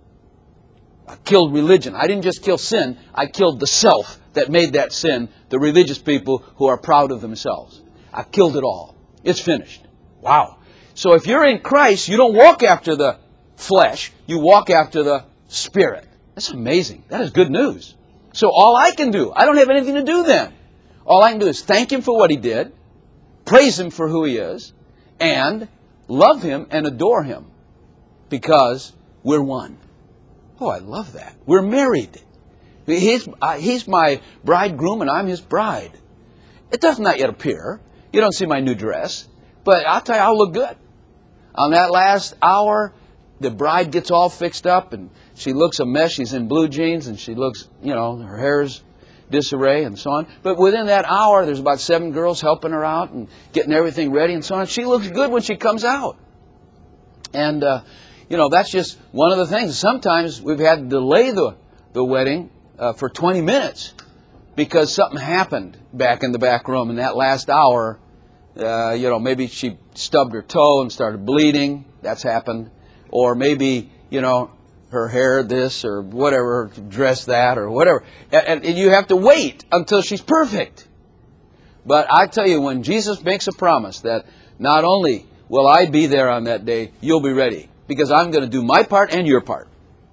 I killed religion. I didn't just kill sin. I killed the self that made that sin, the religious people who are proud of themselves. I killed it all. It's finished. Wow. So if you're in Christ, you don't walk after the flesh. You walk after the Spirit. That's amazing. That is good news. So all I can do, I don't have anything to do then. All I can do is thank Him for what He did, praise Him for who He is, and love Him and adore Him because we're one. Oh, I love that. We're married. He's, uh, he's my bridegroom and I'm His bride. It does not yet appear. You don't see my new dress. But I'll tell you, I'll look good. On that last hour, the bride gets all fixed up and she looks a mess. She's in blue jeans and she looks, you know, her hair's disarray and so on. But within that hour, there's about seven girls helping her out and getting everything ready and so on. She looks good when she comes out. And, uh, you know, that's just one of the things. Sometimes we've had to delay the, the wedding uh, for twenty minutes because something happened back in the back room in that last hour. Uh, you know, maybe she stubbed her toe and started bleeding. That's happened. Or maybe, you know, her hair this or whatever, dress that or whatever. And, and you have to wait until she's perfect. But I tell you, when Jesus makes a promise that not only will I be there on that day, you'll be ready. Because I'm going to do my part and your part.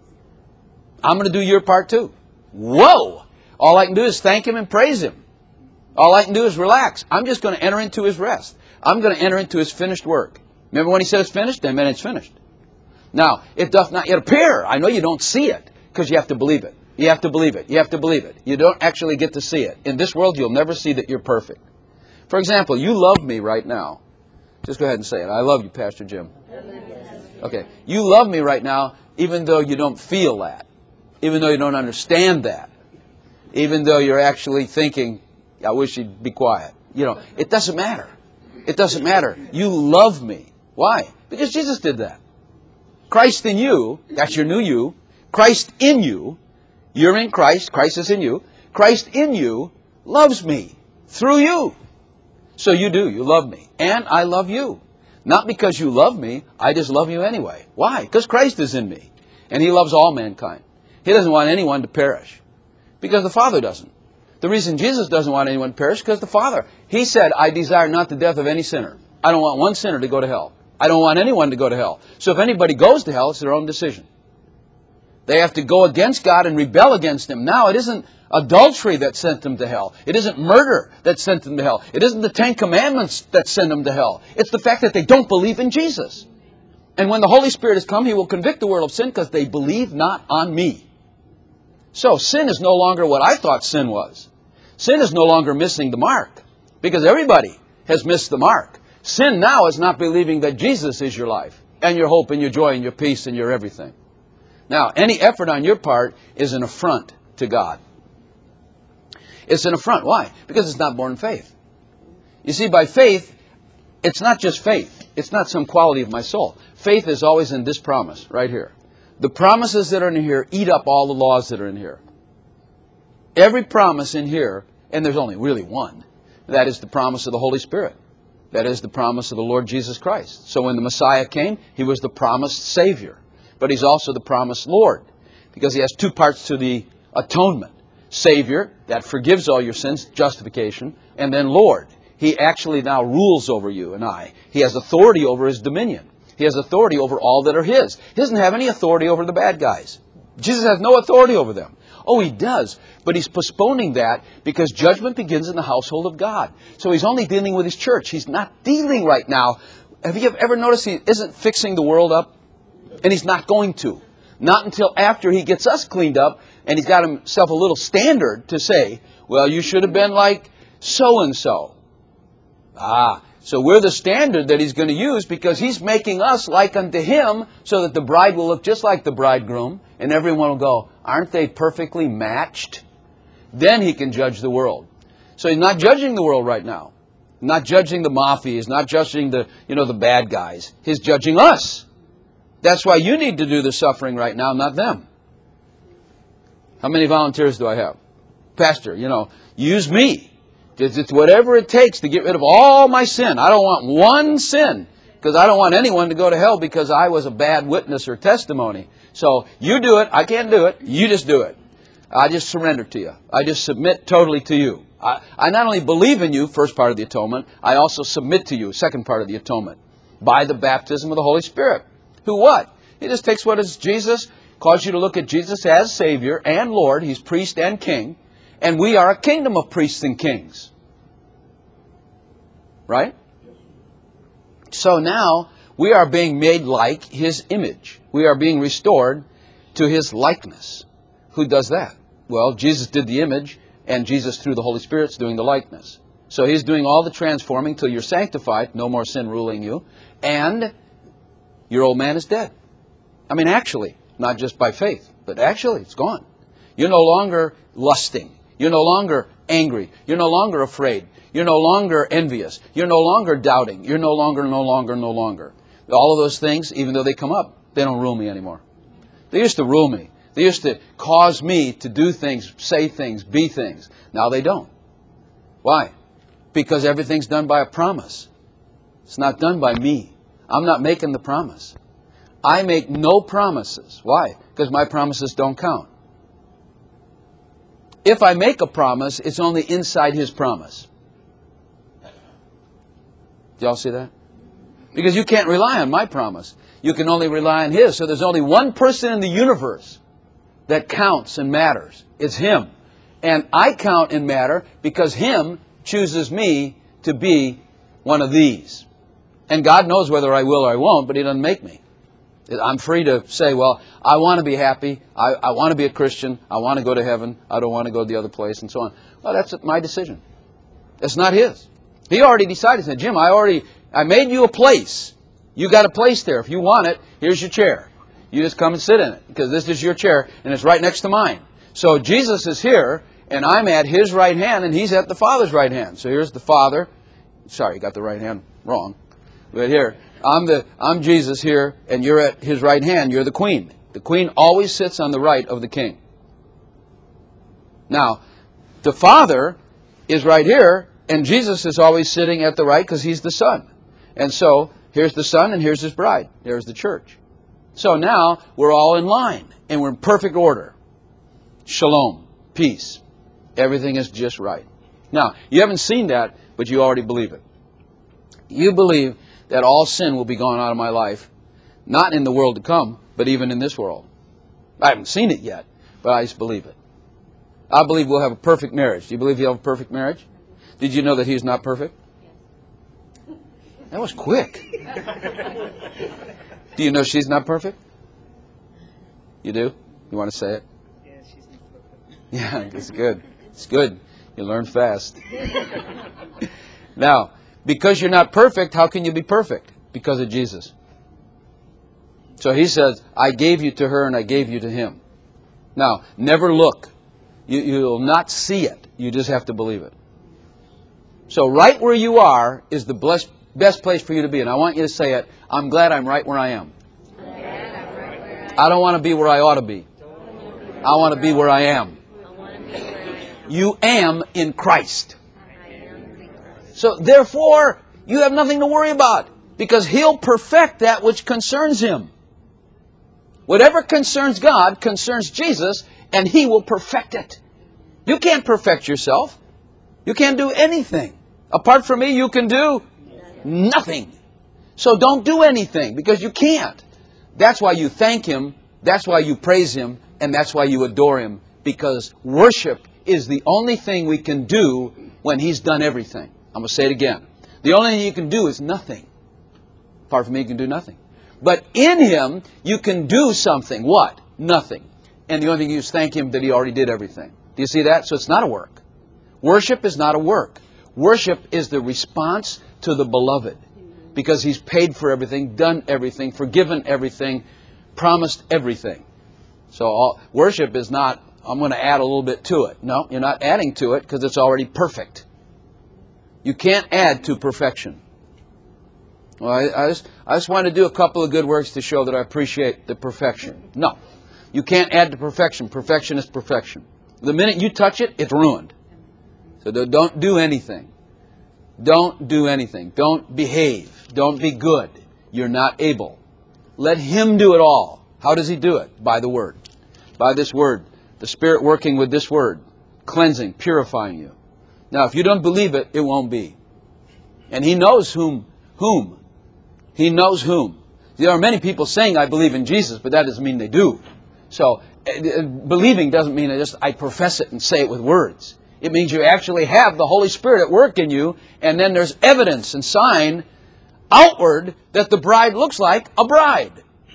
I'm going to do your part too. Whoa! All I can do is thank Him and praise Him. All I can do is relax. I'm just going to enter into His rest. I'm going to enter into His finished work. Remember when He said it's finished? Then it's finished. Now, it doth not yet appear. I know you don't see it because you have to believe it. You have to believe it. You have to believe it. You don't actually get to see it. In this world, you'll never see that you're perfect. For example, you love me right now. Just go ahead and say it. I love you, Pastor Jim. Okay. You love me right now even though you don't feel that. Even though you don't understand that. Even though you're actually thinking, I wish you'd be quiet. You know, it doesn't matter. It doesn't matter. You love me. Why? Because Jesus did that. Christ in you, that's your new you. Christ in you, you're in Christ, Christ is in you. Christ in you loves me through you. So you do, you love me. And I love you. Not because you love me, I just love you anyway. Why? Because Christ is in me. And He loves all mankind. He doesn't want anyone to perish. Because the Father doesn't. The reason Jesus doesn't want anyone to perish is because the Father. He said, I desire not the death of any sinner. I don't want one sinner to go to hell. I don't want anyone to go to hell. So if anybody goes to hell, it's their own decision. They have to go against God and rebel against Him. Now, it isn't adultery that sent them to hell. It isn't murder that sent them to hell. It isn't the Ten Commandments that sent them to hell. It's the fact that they don't believe in Jesus. And when the Holy Spirit has come, He will convict the world of sin because they believe not on me. So sin is no longer what I thought sin was. Sin is no longer missing the mark because everybody has missed the mark. Sin now is not believing that Jesus is your life and your hope and your joy and your peace and your everything. Now, any effort on your part is an affront to God. It's an affront. Why? Because it's not born in faith. You see, by faith, it's not just faith. It's not some quality of my soul. Faith is always in this promise right here. The promises that are in here eat up all the laws that are in here. Every promise in here, and there's only really one, that is the promise of the Holy Spirit. That is the promise of the Lord Jesus Christ. So when the Messiah came, He was the promised Savior. But He's also the promised Lord, because He has two parts to the atonement. Savior, that forgives all your sins, justification, and then Lord. He actually now rules over you and I. He has authority over His dominion. He has authority over all that are His. He doesn't have any authority over the bad guys. Jesus has no authority over them. Oh, He does, but He's postponing that because judgment begins in the household of God. So He's only dealing with His church. He's not dealing right now. Have you ever noticed He isn't fixing the world up? And He's not going to. Not until after He gets us cleaned up and He's got Himself a little standard to say, well, you should have been like so-and-so. Ah, so we're the standard that He's going to use because He's making us like unto Him so that the bride will look just like the bridegroom and everyone will go, aren't they perfectly matched? Then He can judge the world. So He's not judging the world right now. Not judging the mafia. He's not judging the, you know, the bad guys. He's judging us. That's why you need to do the suffering right now, not them. How many volunteers do I have? Pastor, you know, use me. It's whatever it takes to get rid of all my sin. I don't want one sin because I don't want anyone to go to hell because I was a bad witness or testimony. So you do it. I can't do it. You just do it. I just surrender to you. I just submit totally to you. I, I not only believe in you, first part of the atonement, I also submit to you, second part of the atonement, by the baptism of the Holy Spirit. Who what? He just takes what is Jesus, causes you to look at Jesus as Savior and Lord. He's priest and king. And we are a kingdom of priests and kings. Right? So now we are being made like His image. We are being restored to His likeness. Who does that? Well, Jesus did the image, and Jesus through the Holy Spirit is doing the likeness. So He's doing all the transforming till you're sanctified, no more sin ruling you, and your old man is dead. I mean, actually, not just by faith, but actually it's gone. You're no longer lusting. You're no longer angry. You're no longer afraid. You're no longer envious. You're no longer doubting. You're no longer, no longer, no longer. All of those things, even though they come up, they don't rule me anymore. They used to rule me. They used to cause me to do things, say things, be things. Now they don't. Why? Because everything's done by a promise. It's not done by me. I'm not making the promise. I make no promises. Why? Because my promises don't count. If I make a promise, it's only inside His promise. Do y'all see that? Because you can't rely on my promise. You can only rely on His. So there's only one person in the universe that counts and matters. It's Him. And I count and matter because Him chooses me to be one of these. And God knows whether I will or I won't, but He doesn't make me. I'm free to say, well, I want to be happy. I, I want to be a Christian. I want to go to heaven. I don't want to go to the other place and so on. Well, that's my decision. It's not His. He already decided. He said, Jim, I already, I made you a place. You got a place there. If you want it, here's your chair. You just come and sit in it because this is your chair and it's right next to mine. So Jesus is here and I'm at His right hand and He's at the Father's right hand. So here's the Father. Sorry, you got the right hand wrong. But here, I'm the I'm Jesus here, and you're at His right hand. You're the queen. The queen always sits on the right of the king. Now, the Father is right here, and Jesus is always sitting at the right because He's the Son. And so, here's the Son, and here's His bride. There's the church. So now, we're all in line, and we're in perfect order. Shalom, peace. Everything is just right. Now, you haven't seen that, but you already believe it. You believe that all sin will be gone out of my life, not in the world to come, but even in this world. I haven't seen it yet, but I just believe it. I believe we'll have a perfect marriage. Do you believe you'll have a perfect marriage? Did you know that He's not perfect? That was quick. Do you know she's not perfect? You do? You want to say it? Yeah, she's not perfect. Yeah, it's good. It's good. You learn fast. Now, because you're not perfect, how can you be perfect? Because of Jesus. So He says, I gave you to her and I gave you to Him. Now, never look. You, you'll not see it. You just have to believe it. So right where you are is the blessed, best place for you to be. And I want you to say it, I'm glad I'm right where I am. I don't want to be where I ought to be. I want to be where I am. You am in Christ. So therefore, you have nothing to worry about, because He'll perfect that which concerns Him. Whatever concerns God concerns Jesus, and He will perfect it. You can't perfect yourself. You can't do anything. Apart from me, you can do nothing. So don't do anything, because you can't. That's why you thank Him, that's why you praise Him, and that's why you adore Him, because worship is the only thing we can do when He's done everything. I'm going to say it again. The only thing you can do is nothing. Apart from me, you can do nothing. But in Him, you can do something. What? Nothing. And the only thing you do is thank Him that He already did everything. Do you see that? So it's not a work. Worship is not a work. Worship is the response to the Beloved. Because He's paid for everything, done everything, forgiven everything, promised everything. So all, worship is not, I'm going to add a little bit to it. No, you're not adding to it because it's already perfect. You can't add to perfection. Well, I, I, just, I just want to do a couple of good works to show that I appreciate the perfection. No. You can't add to perfection. Perfection is perfection. The minute you touch it, it's ruined. So don't do anything. Don't do anything. Don't behave. Don't be good. You're not able. Let Him do it all. How does He do it? By the Word. By this Word. The Spirit working with this Word. Cleansing, purifying you. Now, if you don't believe it, it won't be. And He knows whom. Whom. He knows whom. There are many people saying, I believe in Jesus, but that doesn't mean they do. So, uh, believing doesn't mean I just I profess it and say it with words. It means you actually have the Holy Spirit at work in you, and then there's evidence and sign outward that the bride looks like a bride.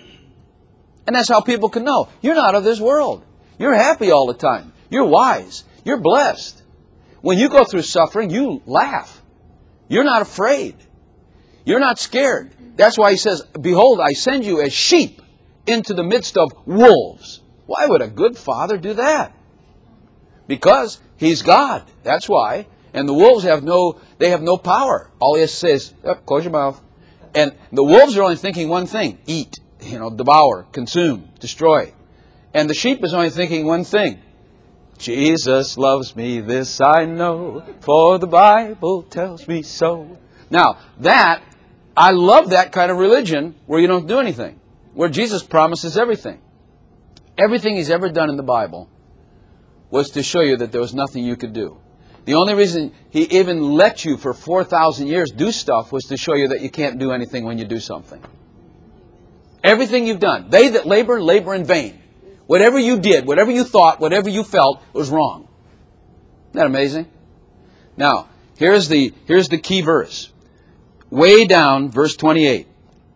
And that's how people can know. You're not of this world. You're happy all the time. You're wise. You're blessed. When you go through suffering, you laugh. You're not afraid. You're not scared. That's why He says, behold, I send you as sheep into the midst of wolves. Why would a good father do that? Because He's God. That's why. And the wolves have no, they have no power. All He has to say is, oh, close your mouth. And the wolves are only thinking one thing. Eat, you know, devour, consume, destroy. And the sheep is only thinking one thing. Jesus loves me, this I know, for the Bible tells me so. Now, that, I love that kind of religion where you don't do anything. Where Jesus promises everything. Everything He's ever done in the Bible was to show you that there was nothing you could do. The only reason He even let you for four thousand years do stuff was to show you that you can't do anything when you do something. Everything you've done. They that labor, labor in vain. Whatever you did, whatever you thought, whatever you felt was wrong. Isn't that amazing? Now, here's the, here's the key verse. Way down, verse twenty-eight.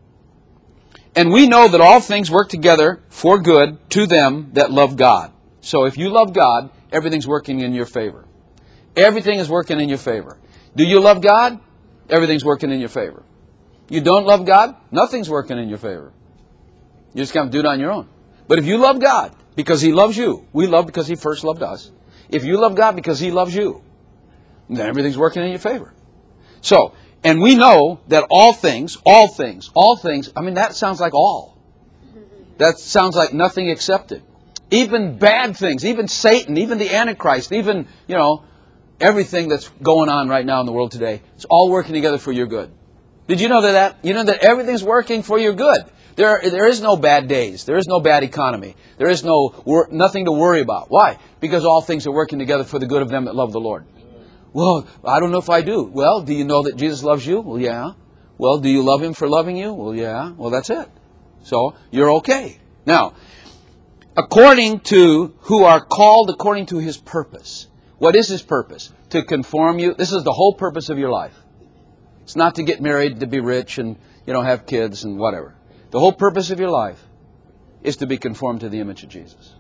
And we know that all things work together for good to them that love God. So if you love God, everything's working in your favor. Everything is working in your favor. Do you love God? Everything's working in your favor. You don't love God? Nothing's working in your favor. You just can't do it on your own. But if you love God because He loves you, we love because He first loved us. If you love God because He loves you, then everything's working in your favor. So, and we know that all things, all things, all things, I mean, that sounds like all. That sounds like nothing accepted. Even bad things, even Satan, even the Antichrist, even, you know, everything that's going on right now in the world today, it's all working together for your good. Did you know that? that you know that everything's working for your good. There, there is no bad days. There is no bad economy. There is no wor- nothing to worry about. Why? Because all things are working together for the good of them that love the Lord. Well, I don't know if I do. Well, do you know that Jesus loves you? Well, yeah. Well, do you love Him for loving you? Well, yeah. Well, that's it. So, you're okay. Now, according to who are called according to His purpose. What is His purpose? To conform you. This is the whole purpose of your life. It's not to get married, to be rich, and, you know, have kids and whatever. The whole purpose of your life is to be conformed to the image of Jesus.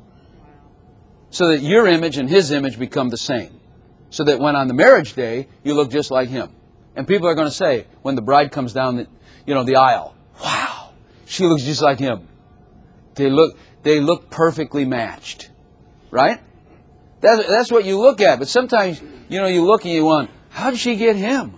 So that your image and His image become the same. So that when on the marriage day, you look just like Him. And people are going to say, when the bride comes down the, you know, the aisle, wow, she looks just like him. They look, they look perfectly matched. Right? That's, that's what you look at. But sometimes, you know, you look and you want, how did she get him?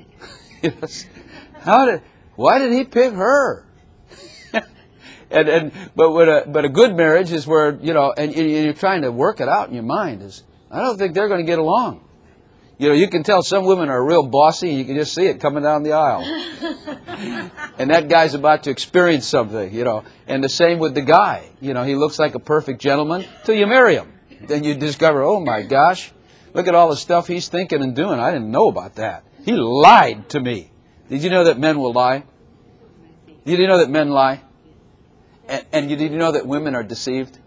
How did, why did he pick her? and, and, but, what a, but a good marriage is where, you know, and you're trying to work it out in your mind is, I don't think they're going to get along. You know, you can tell some women are real bossy. You can just see it coming down the aisle. And that guy's about to experience something, you know. And the same with the guy. You know, he looks like a perfect gentleman till you marry him. Then you discover, oh my gosh, look at all the stuff he's thinking and doing. I didn't know about that. He lied to me. Did you know that men will lie? Did you know that men lie? And, and did you know that women are deceived?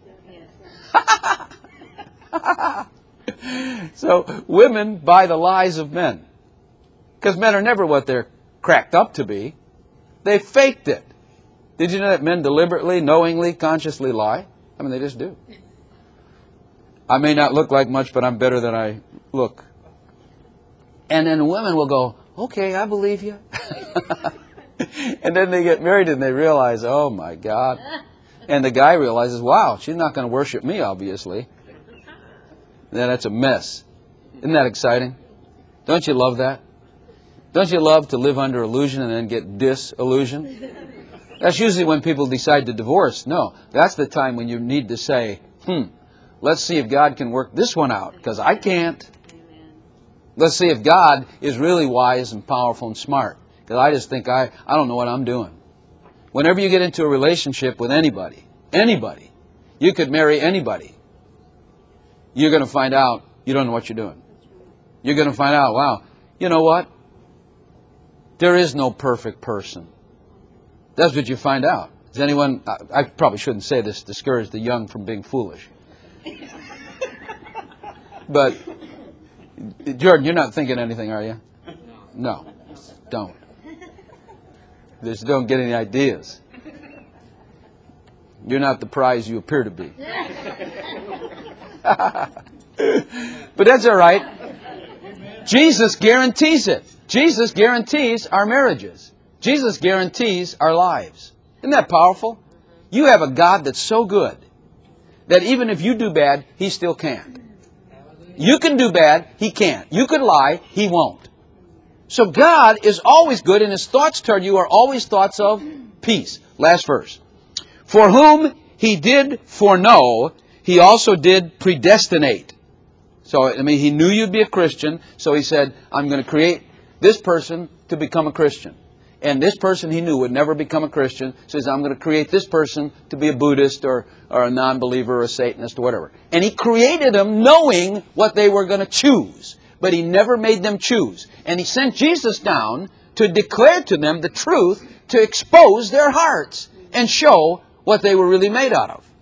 So women buy the lies of men. Because men are never what they're cracked up to be. They faked it. Did you know that men deliberately, knowingly, consciously lie? I mean, they just do. I may not look like much, but I'm better than I look. And then women will go, okay, I believe you. And then they get married and they realize, oh my God. And the guy realizes, wow, she's not going to worship me, obviously. Then that's a mess. Isn't that exciting? Don't you love that? Don't you love to live under illusion and then get disillusioned? That's usually when people decide to divorce. No, that's the time when you need to say, hmm, let's see if God can work this one out, because I can't. Let's see if God is really wise and powerful and smart, because I just think I, I don't know what I'm doing. Whenever you get into a relationship with anybody, anybody, you could marry anybody, you're going to find out you don't know what you're doing. You're going to find out, wow, you know what? There is no perfect person. That's what you find out. Does anyone, I, I probably shouldn't say this, discourage the young from being foolish. But, Jordan, you're not thinking anything, are you? No. Don't. Just don't get any ideas. You're not the prize you appear to be. But that's all right. Jesus guarantees it. Jesus guarantees our marriages. Jesus guarantees our lives. Isn't that powerful? You have a God that's so good that even if you do bad, He still can't. You can do bad, He can't. You could lie, He won't. So God is always good, and His thoughts toward you are always thoughts of peace. Last verse. For whom He did foreknow, He also did predestinate. So, I mean, He knew you'd be a Christian, so He said, I'm going to create this person to become a Christian. And this person He knew would never become a Christian, so He says, I'm going to create this person to be a Buddhist or, or a non-believer or a Satanist or whatever. And He created them knowing what they were going to choose. But He never made them choose. And He sent Jesus down to declare to them the truth, to expose their hearts and show what they were really made out of.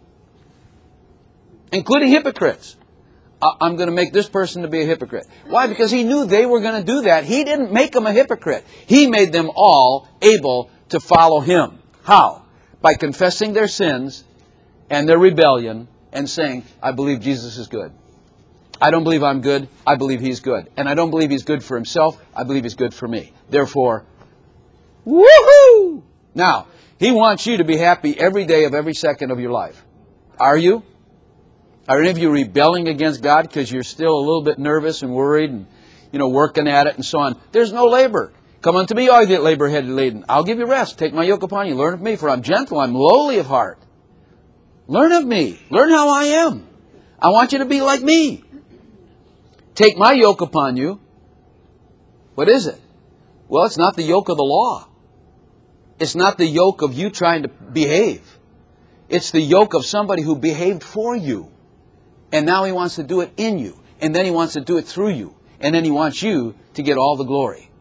Including hypocrites. I'm going to make this person to be a hypocrite. Why? Because He knew they were going to do that. He didn't make them a hypocrite. He made them all able to follow Him. How? By confessing their sins and their rebellion and saying, I believe Jesus is good. I don't believe I'm good. I believe He's good. And I don't believe He's good for Himself. I believe He's good for me. Therefore, woohoo! Now, He wants you to be happy every day of every second of your life. Are you? Are any of you rebelling against God because you're still a little bit nervous and worried and, you know, working at it and so on? There's no labor. Come unto me, all you that labor heavy laden. I'll give you rest. Take my yoke upon you. Learn of me, for I'm gentle. I'm lowly of heart. Learn of me. Learn how I am. I want you to be like me. Take my yoke upon you. What is it? Well, it's not the yoke of the law. It's not the yoke of you trying to behave. It's the yoke of somebody who behaved for you. And now He wants to do it in you. And then He wants to do it through you. And then He wants you to get all the glory.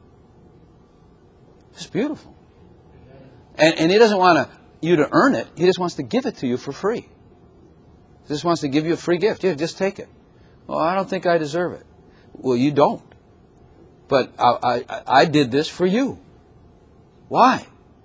It's beautiful. And, and He doesn't want to, you to earn it. He just wants to give it to you for free. He just wants to give you a free gift. Yeah, just take it. Well, I don't think I deserve it. Well, you don't. But I, I, I did this for you. Why?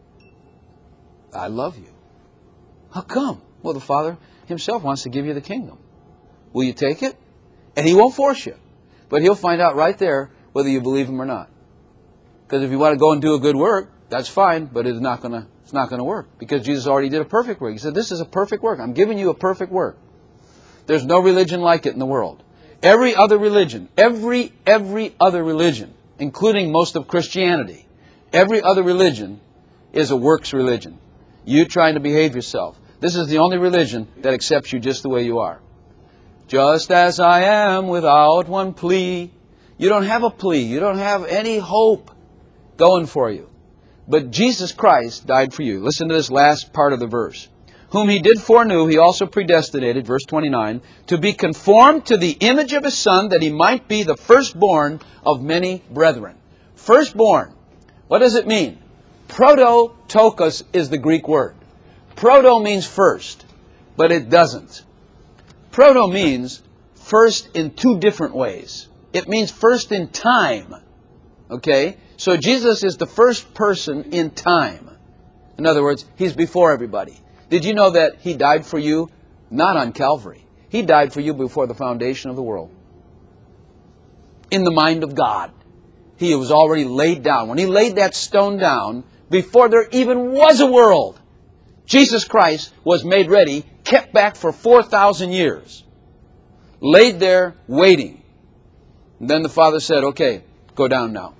I love you. How come? Well, the Father Himself wants to give you the kingdom. Will you take it? And He won't force you. But He'll find out right there whether you believe Him or not. Because if you want to go and do a good work, that's fine, but it's not going to it's not going to work. Because Jesus already did a perfect work. He said, this is a perfect work. I'm giving you a perfect work. There's no religion like it in the world. Every other religion, every, every other religion, including most of Christianity, every other religion is a works religion. You trying to behave yourself. This is the only religion that accepts you just the way you are. Just as I am, without one plea, You don't have a plea. You don't have any hope going for you. But Jesus Christ died for you. Listen to this last part of the verse. Whom He did foreknew, He also predestinated, verse twenty-nine, to be conformed to the image of His Son, that He might be the firstborn of many brethren. Firstborn. What does it mean? Prototokos is the Greek word. Proto means first, but it doesn't. Proto means first in two different ways. It means first in time. Okay? So Jesus is the first person in time. In other words, He's before everybody. Did you know that He died for you not on Calvary? He died for you before the foundation of the world. In the mind of God. He was already laid down. When He laid that stone down, before there even was a world, Jesus Christ was made ready, kept back for four thousand years. Laid there, waiting. And then the Father said, okay, go down now.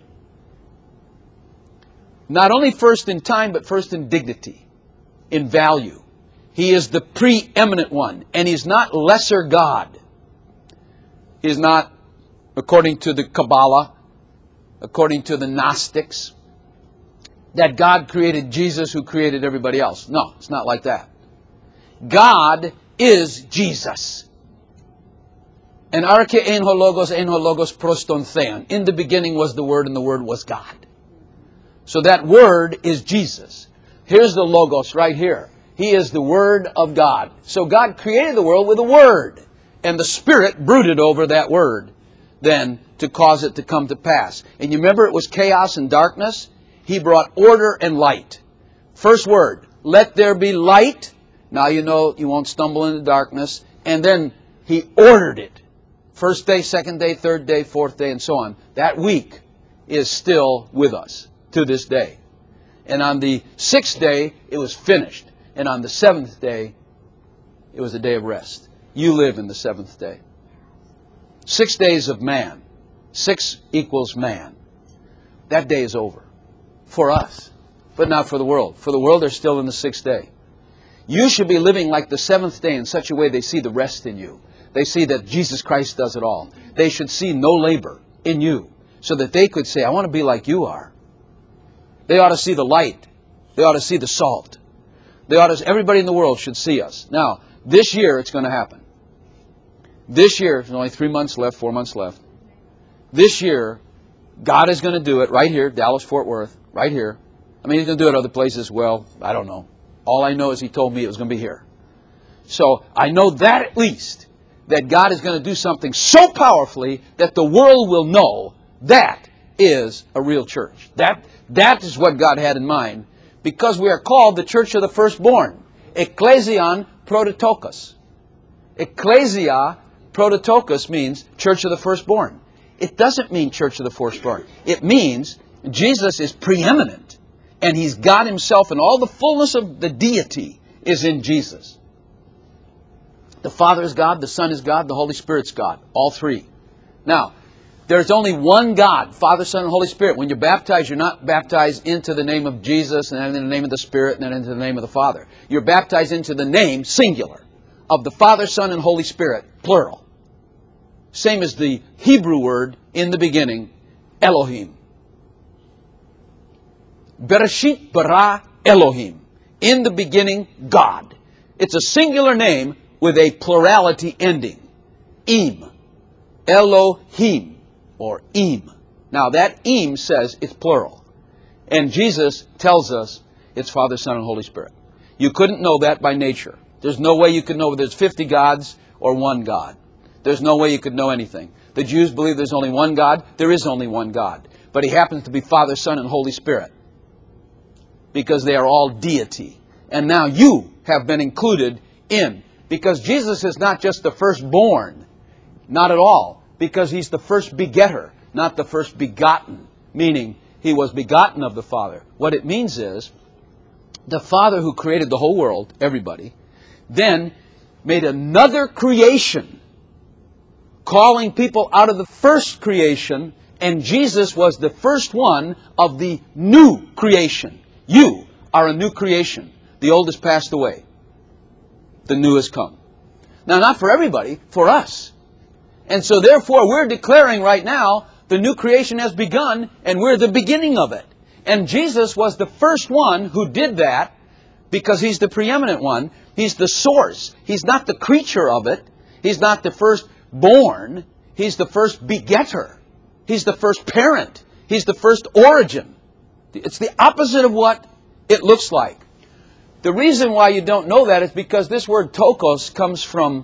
Not only first in time, but first in dignity, in value. He is the preeminent one, and He's not lesser God. He's not, according to the Kabbalah, according to the Gnostics, that God created Jesus who created everybody else. No, it's not like that. God is Jesus. And arche en ho logos, en ho logos proston theon. In the beginning was the Word, and the Word was God. So that Word is Jesus. Here's the Logos right here. He is the Word of God. So God created the world with a Word. And the Spirit brooded over that Word then to cause it to come to pass. And you remember it was chaos and darkness? He brought order and light. First word, let there be light. Now you know you won't stumble into darkness. And then He ordered it. First day, second day, third day, fourth day, and so on. That week is still with us to this day. And on the sixth day, it was finished. And on the seventh day, it was a day of rest. You live in the seventh day. Six days of man. Six equals man. That day is over. For us. But not for the world. For the world, they're still in the sixth day. You should be living like the seventh day in such a way they see the rest in you. They see that Jesus Christ does it all. They should see no labor in you. So that they could say, I want to be like you are. They ought to see the light. They ought to see the salt. They ought to, everybody in the world should see us. Now, this year it's going to happen. This year, there's only three months left, four months left. This year, God is going to do it right here, Dallas, Fort Worth, right here. I mean, He's going to do it other places. Well, I don't know. All I know is He told me it was going to be here. So I know that at least, that God is going to do something so powerfully that the world will know that is a real church. That, that is what God had in mind, because we are called the church of the firstborn. Ekklesion prototokos. Ecclesia prototokos means church of the firstborn. It doesn't mean church of the firstborn. It means Jesus is preeminent, and He's God Himself, and all the fullness of the deity is in Jesus. The Father is God, the Son is God, the Holy Spirit's God. All three. Now, there's only one God, Father, Son, and Holy Spirit. When you're baptized, you're not baptized into the name of Jesus, and then in the name of the Spirit, and then into the name of the Father. You're baptized into the name, singular, of the Father, Son, and Holy Spirit, plural. Same as the Hebrew word in the beginning, Elohim. Bereshit bara Elohim. In the beginning, God. It's a singular name with a plurality ending. Im. Elohim. Or Im. Now that Im says it's plural. And Jesus tells us it's Father, Son, and Holy Spirit. You couldn't know that by nature. There's no way you could know whether there's fifty gods or one God. There's no way you could know anything. The Jews believe there's only one God. There is only one God. But He happens to be Father, Son, and Holy Spirit. Because they are all deity. And now you have been included in. Because Jesus is not just the firstborn. Not at all. Because He's the first begetter, not the first begotten. Meaning, He was begotten of the Father. What it means is, the Father who created the whole world, everybody, then made another creation, calling people out of the first creation, and Jesus was the first one of the new creation. You are a new creation. The old has passed away. The new has come. Now, not for everybody, for us. And so therefore we're declaring right now the new creation has begun and we're the beginning of it. And Jesus was the first one who did that because He's the preeminent one. He's the source. He's not the creature of it. He's not the firstborn. He's the first begetter. He's the first parent. He's the first origin. It's the opposite of what it looks like. The reason why you don't know that is because this word tokos comes from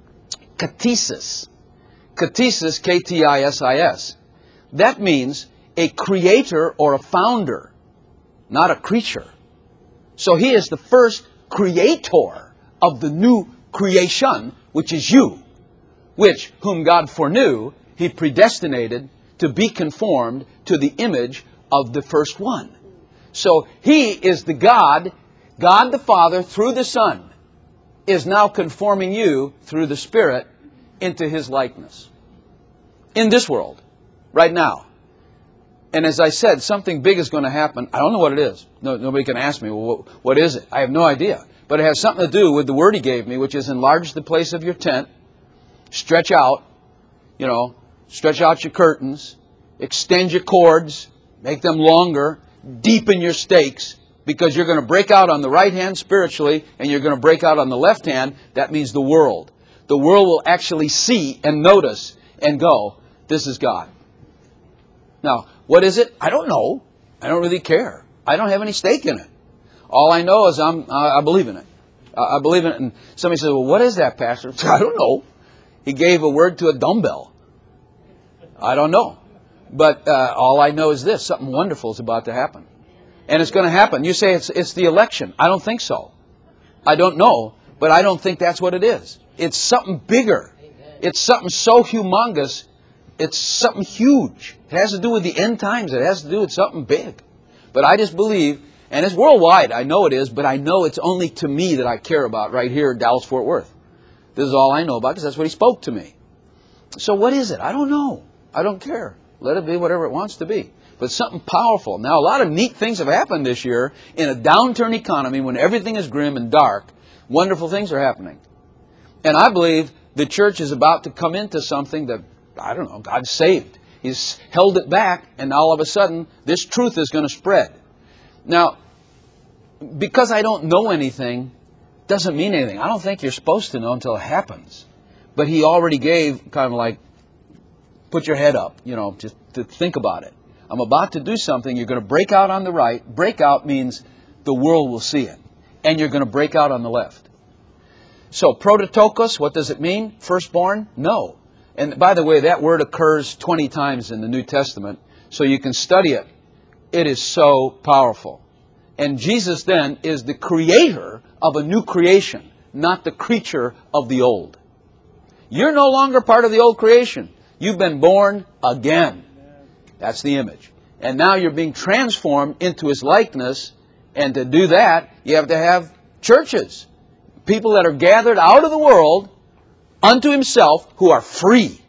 katesis. Katesis, K T I S I S. That means a creator or a founder, not a creature. So He is the first creator of the new creation, which is you, which, whom God foreknew, He predestinated to be conformed to the image of the first one. So He is the God, God the Father, through the Son, is now conforming you through the Spirit into His likeness. In this world, right now. And as I said, something big is going to happen. I don't know what it is. No, nobody can ask me, well, what, what is it? I have no idea. But it has something to do with the word He gave me, which is enlarge the place of your tent, stretch out, you know, stretch out your curtains, extend your cords, make them longer, deepen your stakes, because you're going to break out on the right hand spiritually, and you're going to break out on the left hand. That means the world. The world will actually see and notice and go, this is God. Now, what is it? I don't know. I don't really care. I don't have any stake in it. All I know is I'm, I believe in it. I believe in it. And somebody says, well, what is that, Pastor? I don't know. He gave a word to a dumbbell. I don't know. But uh, all I know is this. Something wonderful is about to happen. And it's going to happen. You say it's, it's the election. I don't think so. I don't know. But I don't think that's what it is. It's something bigger. It's something so humongous. It's something huge. It has to do with the end times. It has to do with something big. But I just believe, and it's worldwide, I know it is, but I know it's only to me that I care about right here in Dallas-Fort Worth. This is all I know about because that's what He spoke to me. So what is it? I don't know. I don't care. Let it be whatever it wants to be. But something powerful. Now, a lot of neat things have happened this year in a downturn economy when everything is grim and dark. Wonderful things are happening. And I believe the church is about to come into something that, I don't know, God's saved. He's held it back, and all of a sudden, this truth is going to spread. Now, because I don't know anything, doesn't mean anything. I don't think you're supposed to know until it happens. But He already gave kind of like, put your head up, you know, just to think about it. I'm about to do something. You're going to break out on the right. Break out means the world will see it. And you're going to break out on the left. So, prototokos, what does it mean? Firstborn? No. And by the way, that word occurs twenty times in the New Testament, so you can study it. It is so powerful. And Jesus then is the creator of a new creation, not the creature of the old. You're no longer part of the old creation. You've been born again. That's the image. And now you're being transformed into His likeness, and to do that, you have to have churches. People that are gathered out of the world unto Himself, who are free.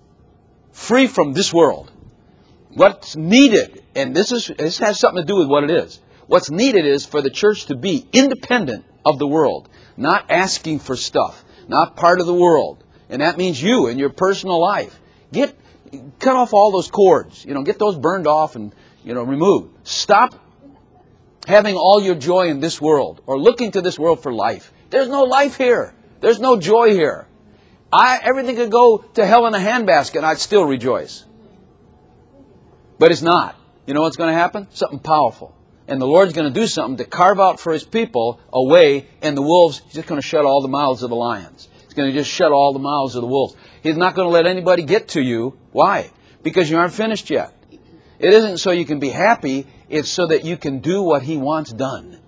Free from this world. What's needed, and this is this has something to do with what it is. What's needed is for the church to be independent of the world. Not asking for stuff. Not part of the world. And that means you in your personal life. Get, cut off all those cords. You know, get those burned off and, you know, removed. Stop having all your joy in this world or looking to this world for life. There's no life here. There's no joy here. I, everything could go to hell in a handbasket and I'd still rejoice. But it's not. You know what's going to happen? Something powerful. And the Lord's going to do something to carve out for His people a way, and the wolves, He's just going to shut all the mouths of the lions. He's going to just shut all the mouths of the wolves. He's not going to let anybody get to you. Why? Because you aren't finished yet. It isn't so you can be happy. It's so that you can do what He wants done.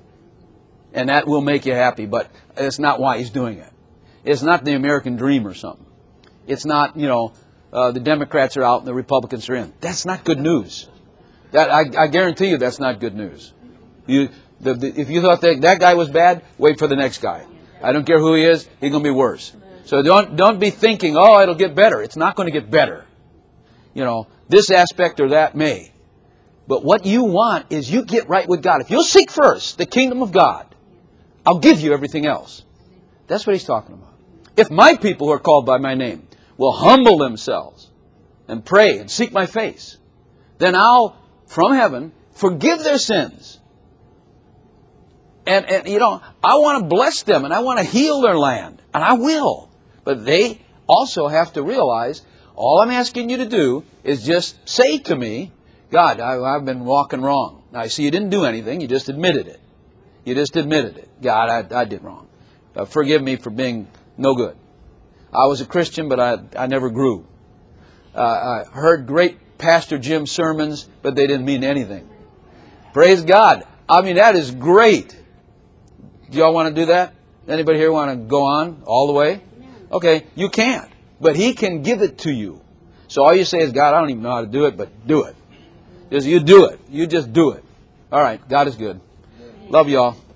And that will make you happy, but it's not why He's doing it. It's not the American dream or something. It's not, you know, uh, the Democrats are out and the Republicans are in. That's not good news. That I, I guarantee you that's not good news. You, the, the, if you thought that, that guy was bad, wait for the next guy. I don't care who he is, he's going to be worse. So don't, don't be thinking, oh, it'll get better. It's not going to get better. You know, this aspect or that may. But what you want is you get right with God. If you'll seek first the kingdom of God, I'll give you everything else. That's what He's talking about. If my people who are called by my name will humble themselves and pray and seek my face, then I'll, from heaven, forgive their sins. And, and you know, I want to bless them and I want to heal their land. And I will. But they also have to realize, all I'm asking you to do is just say to me, God, I, I've been walking wrong. Now, I see you didn't do anything. You just admitted it. You just admitted it. God, I, I did wrong. Uh, forgive me for being no good. I was a Christian, but I, I never grew. Uh, I heard great Pastor Jim sermons, but they didn't mean anything. Praise God. I mean, that is great. Do y'all want to do that? Anybody here want to go on all the way? Okay, you can't. But He can give it to you. So all you say is, God, I don't even know how to do it, but do it. Just you do it. You just do it. All right, God is good. Love y'all.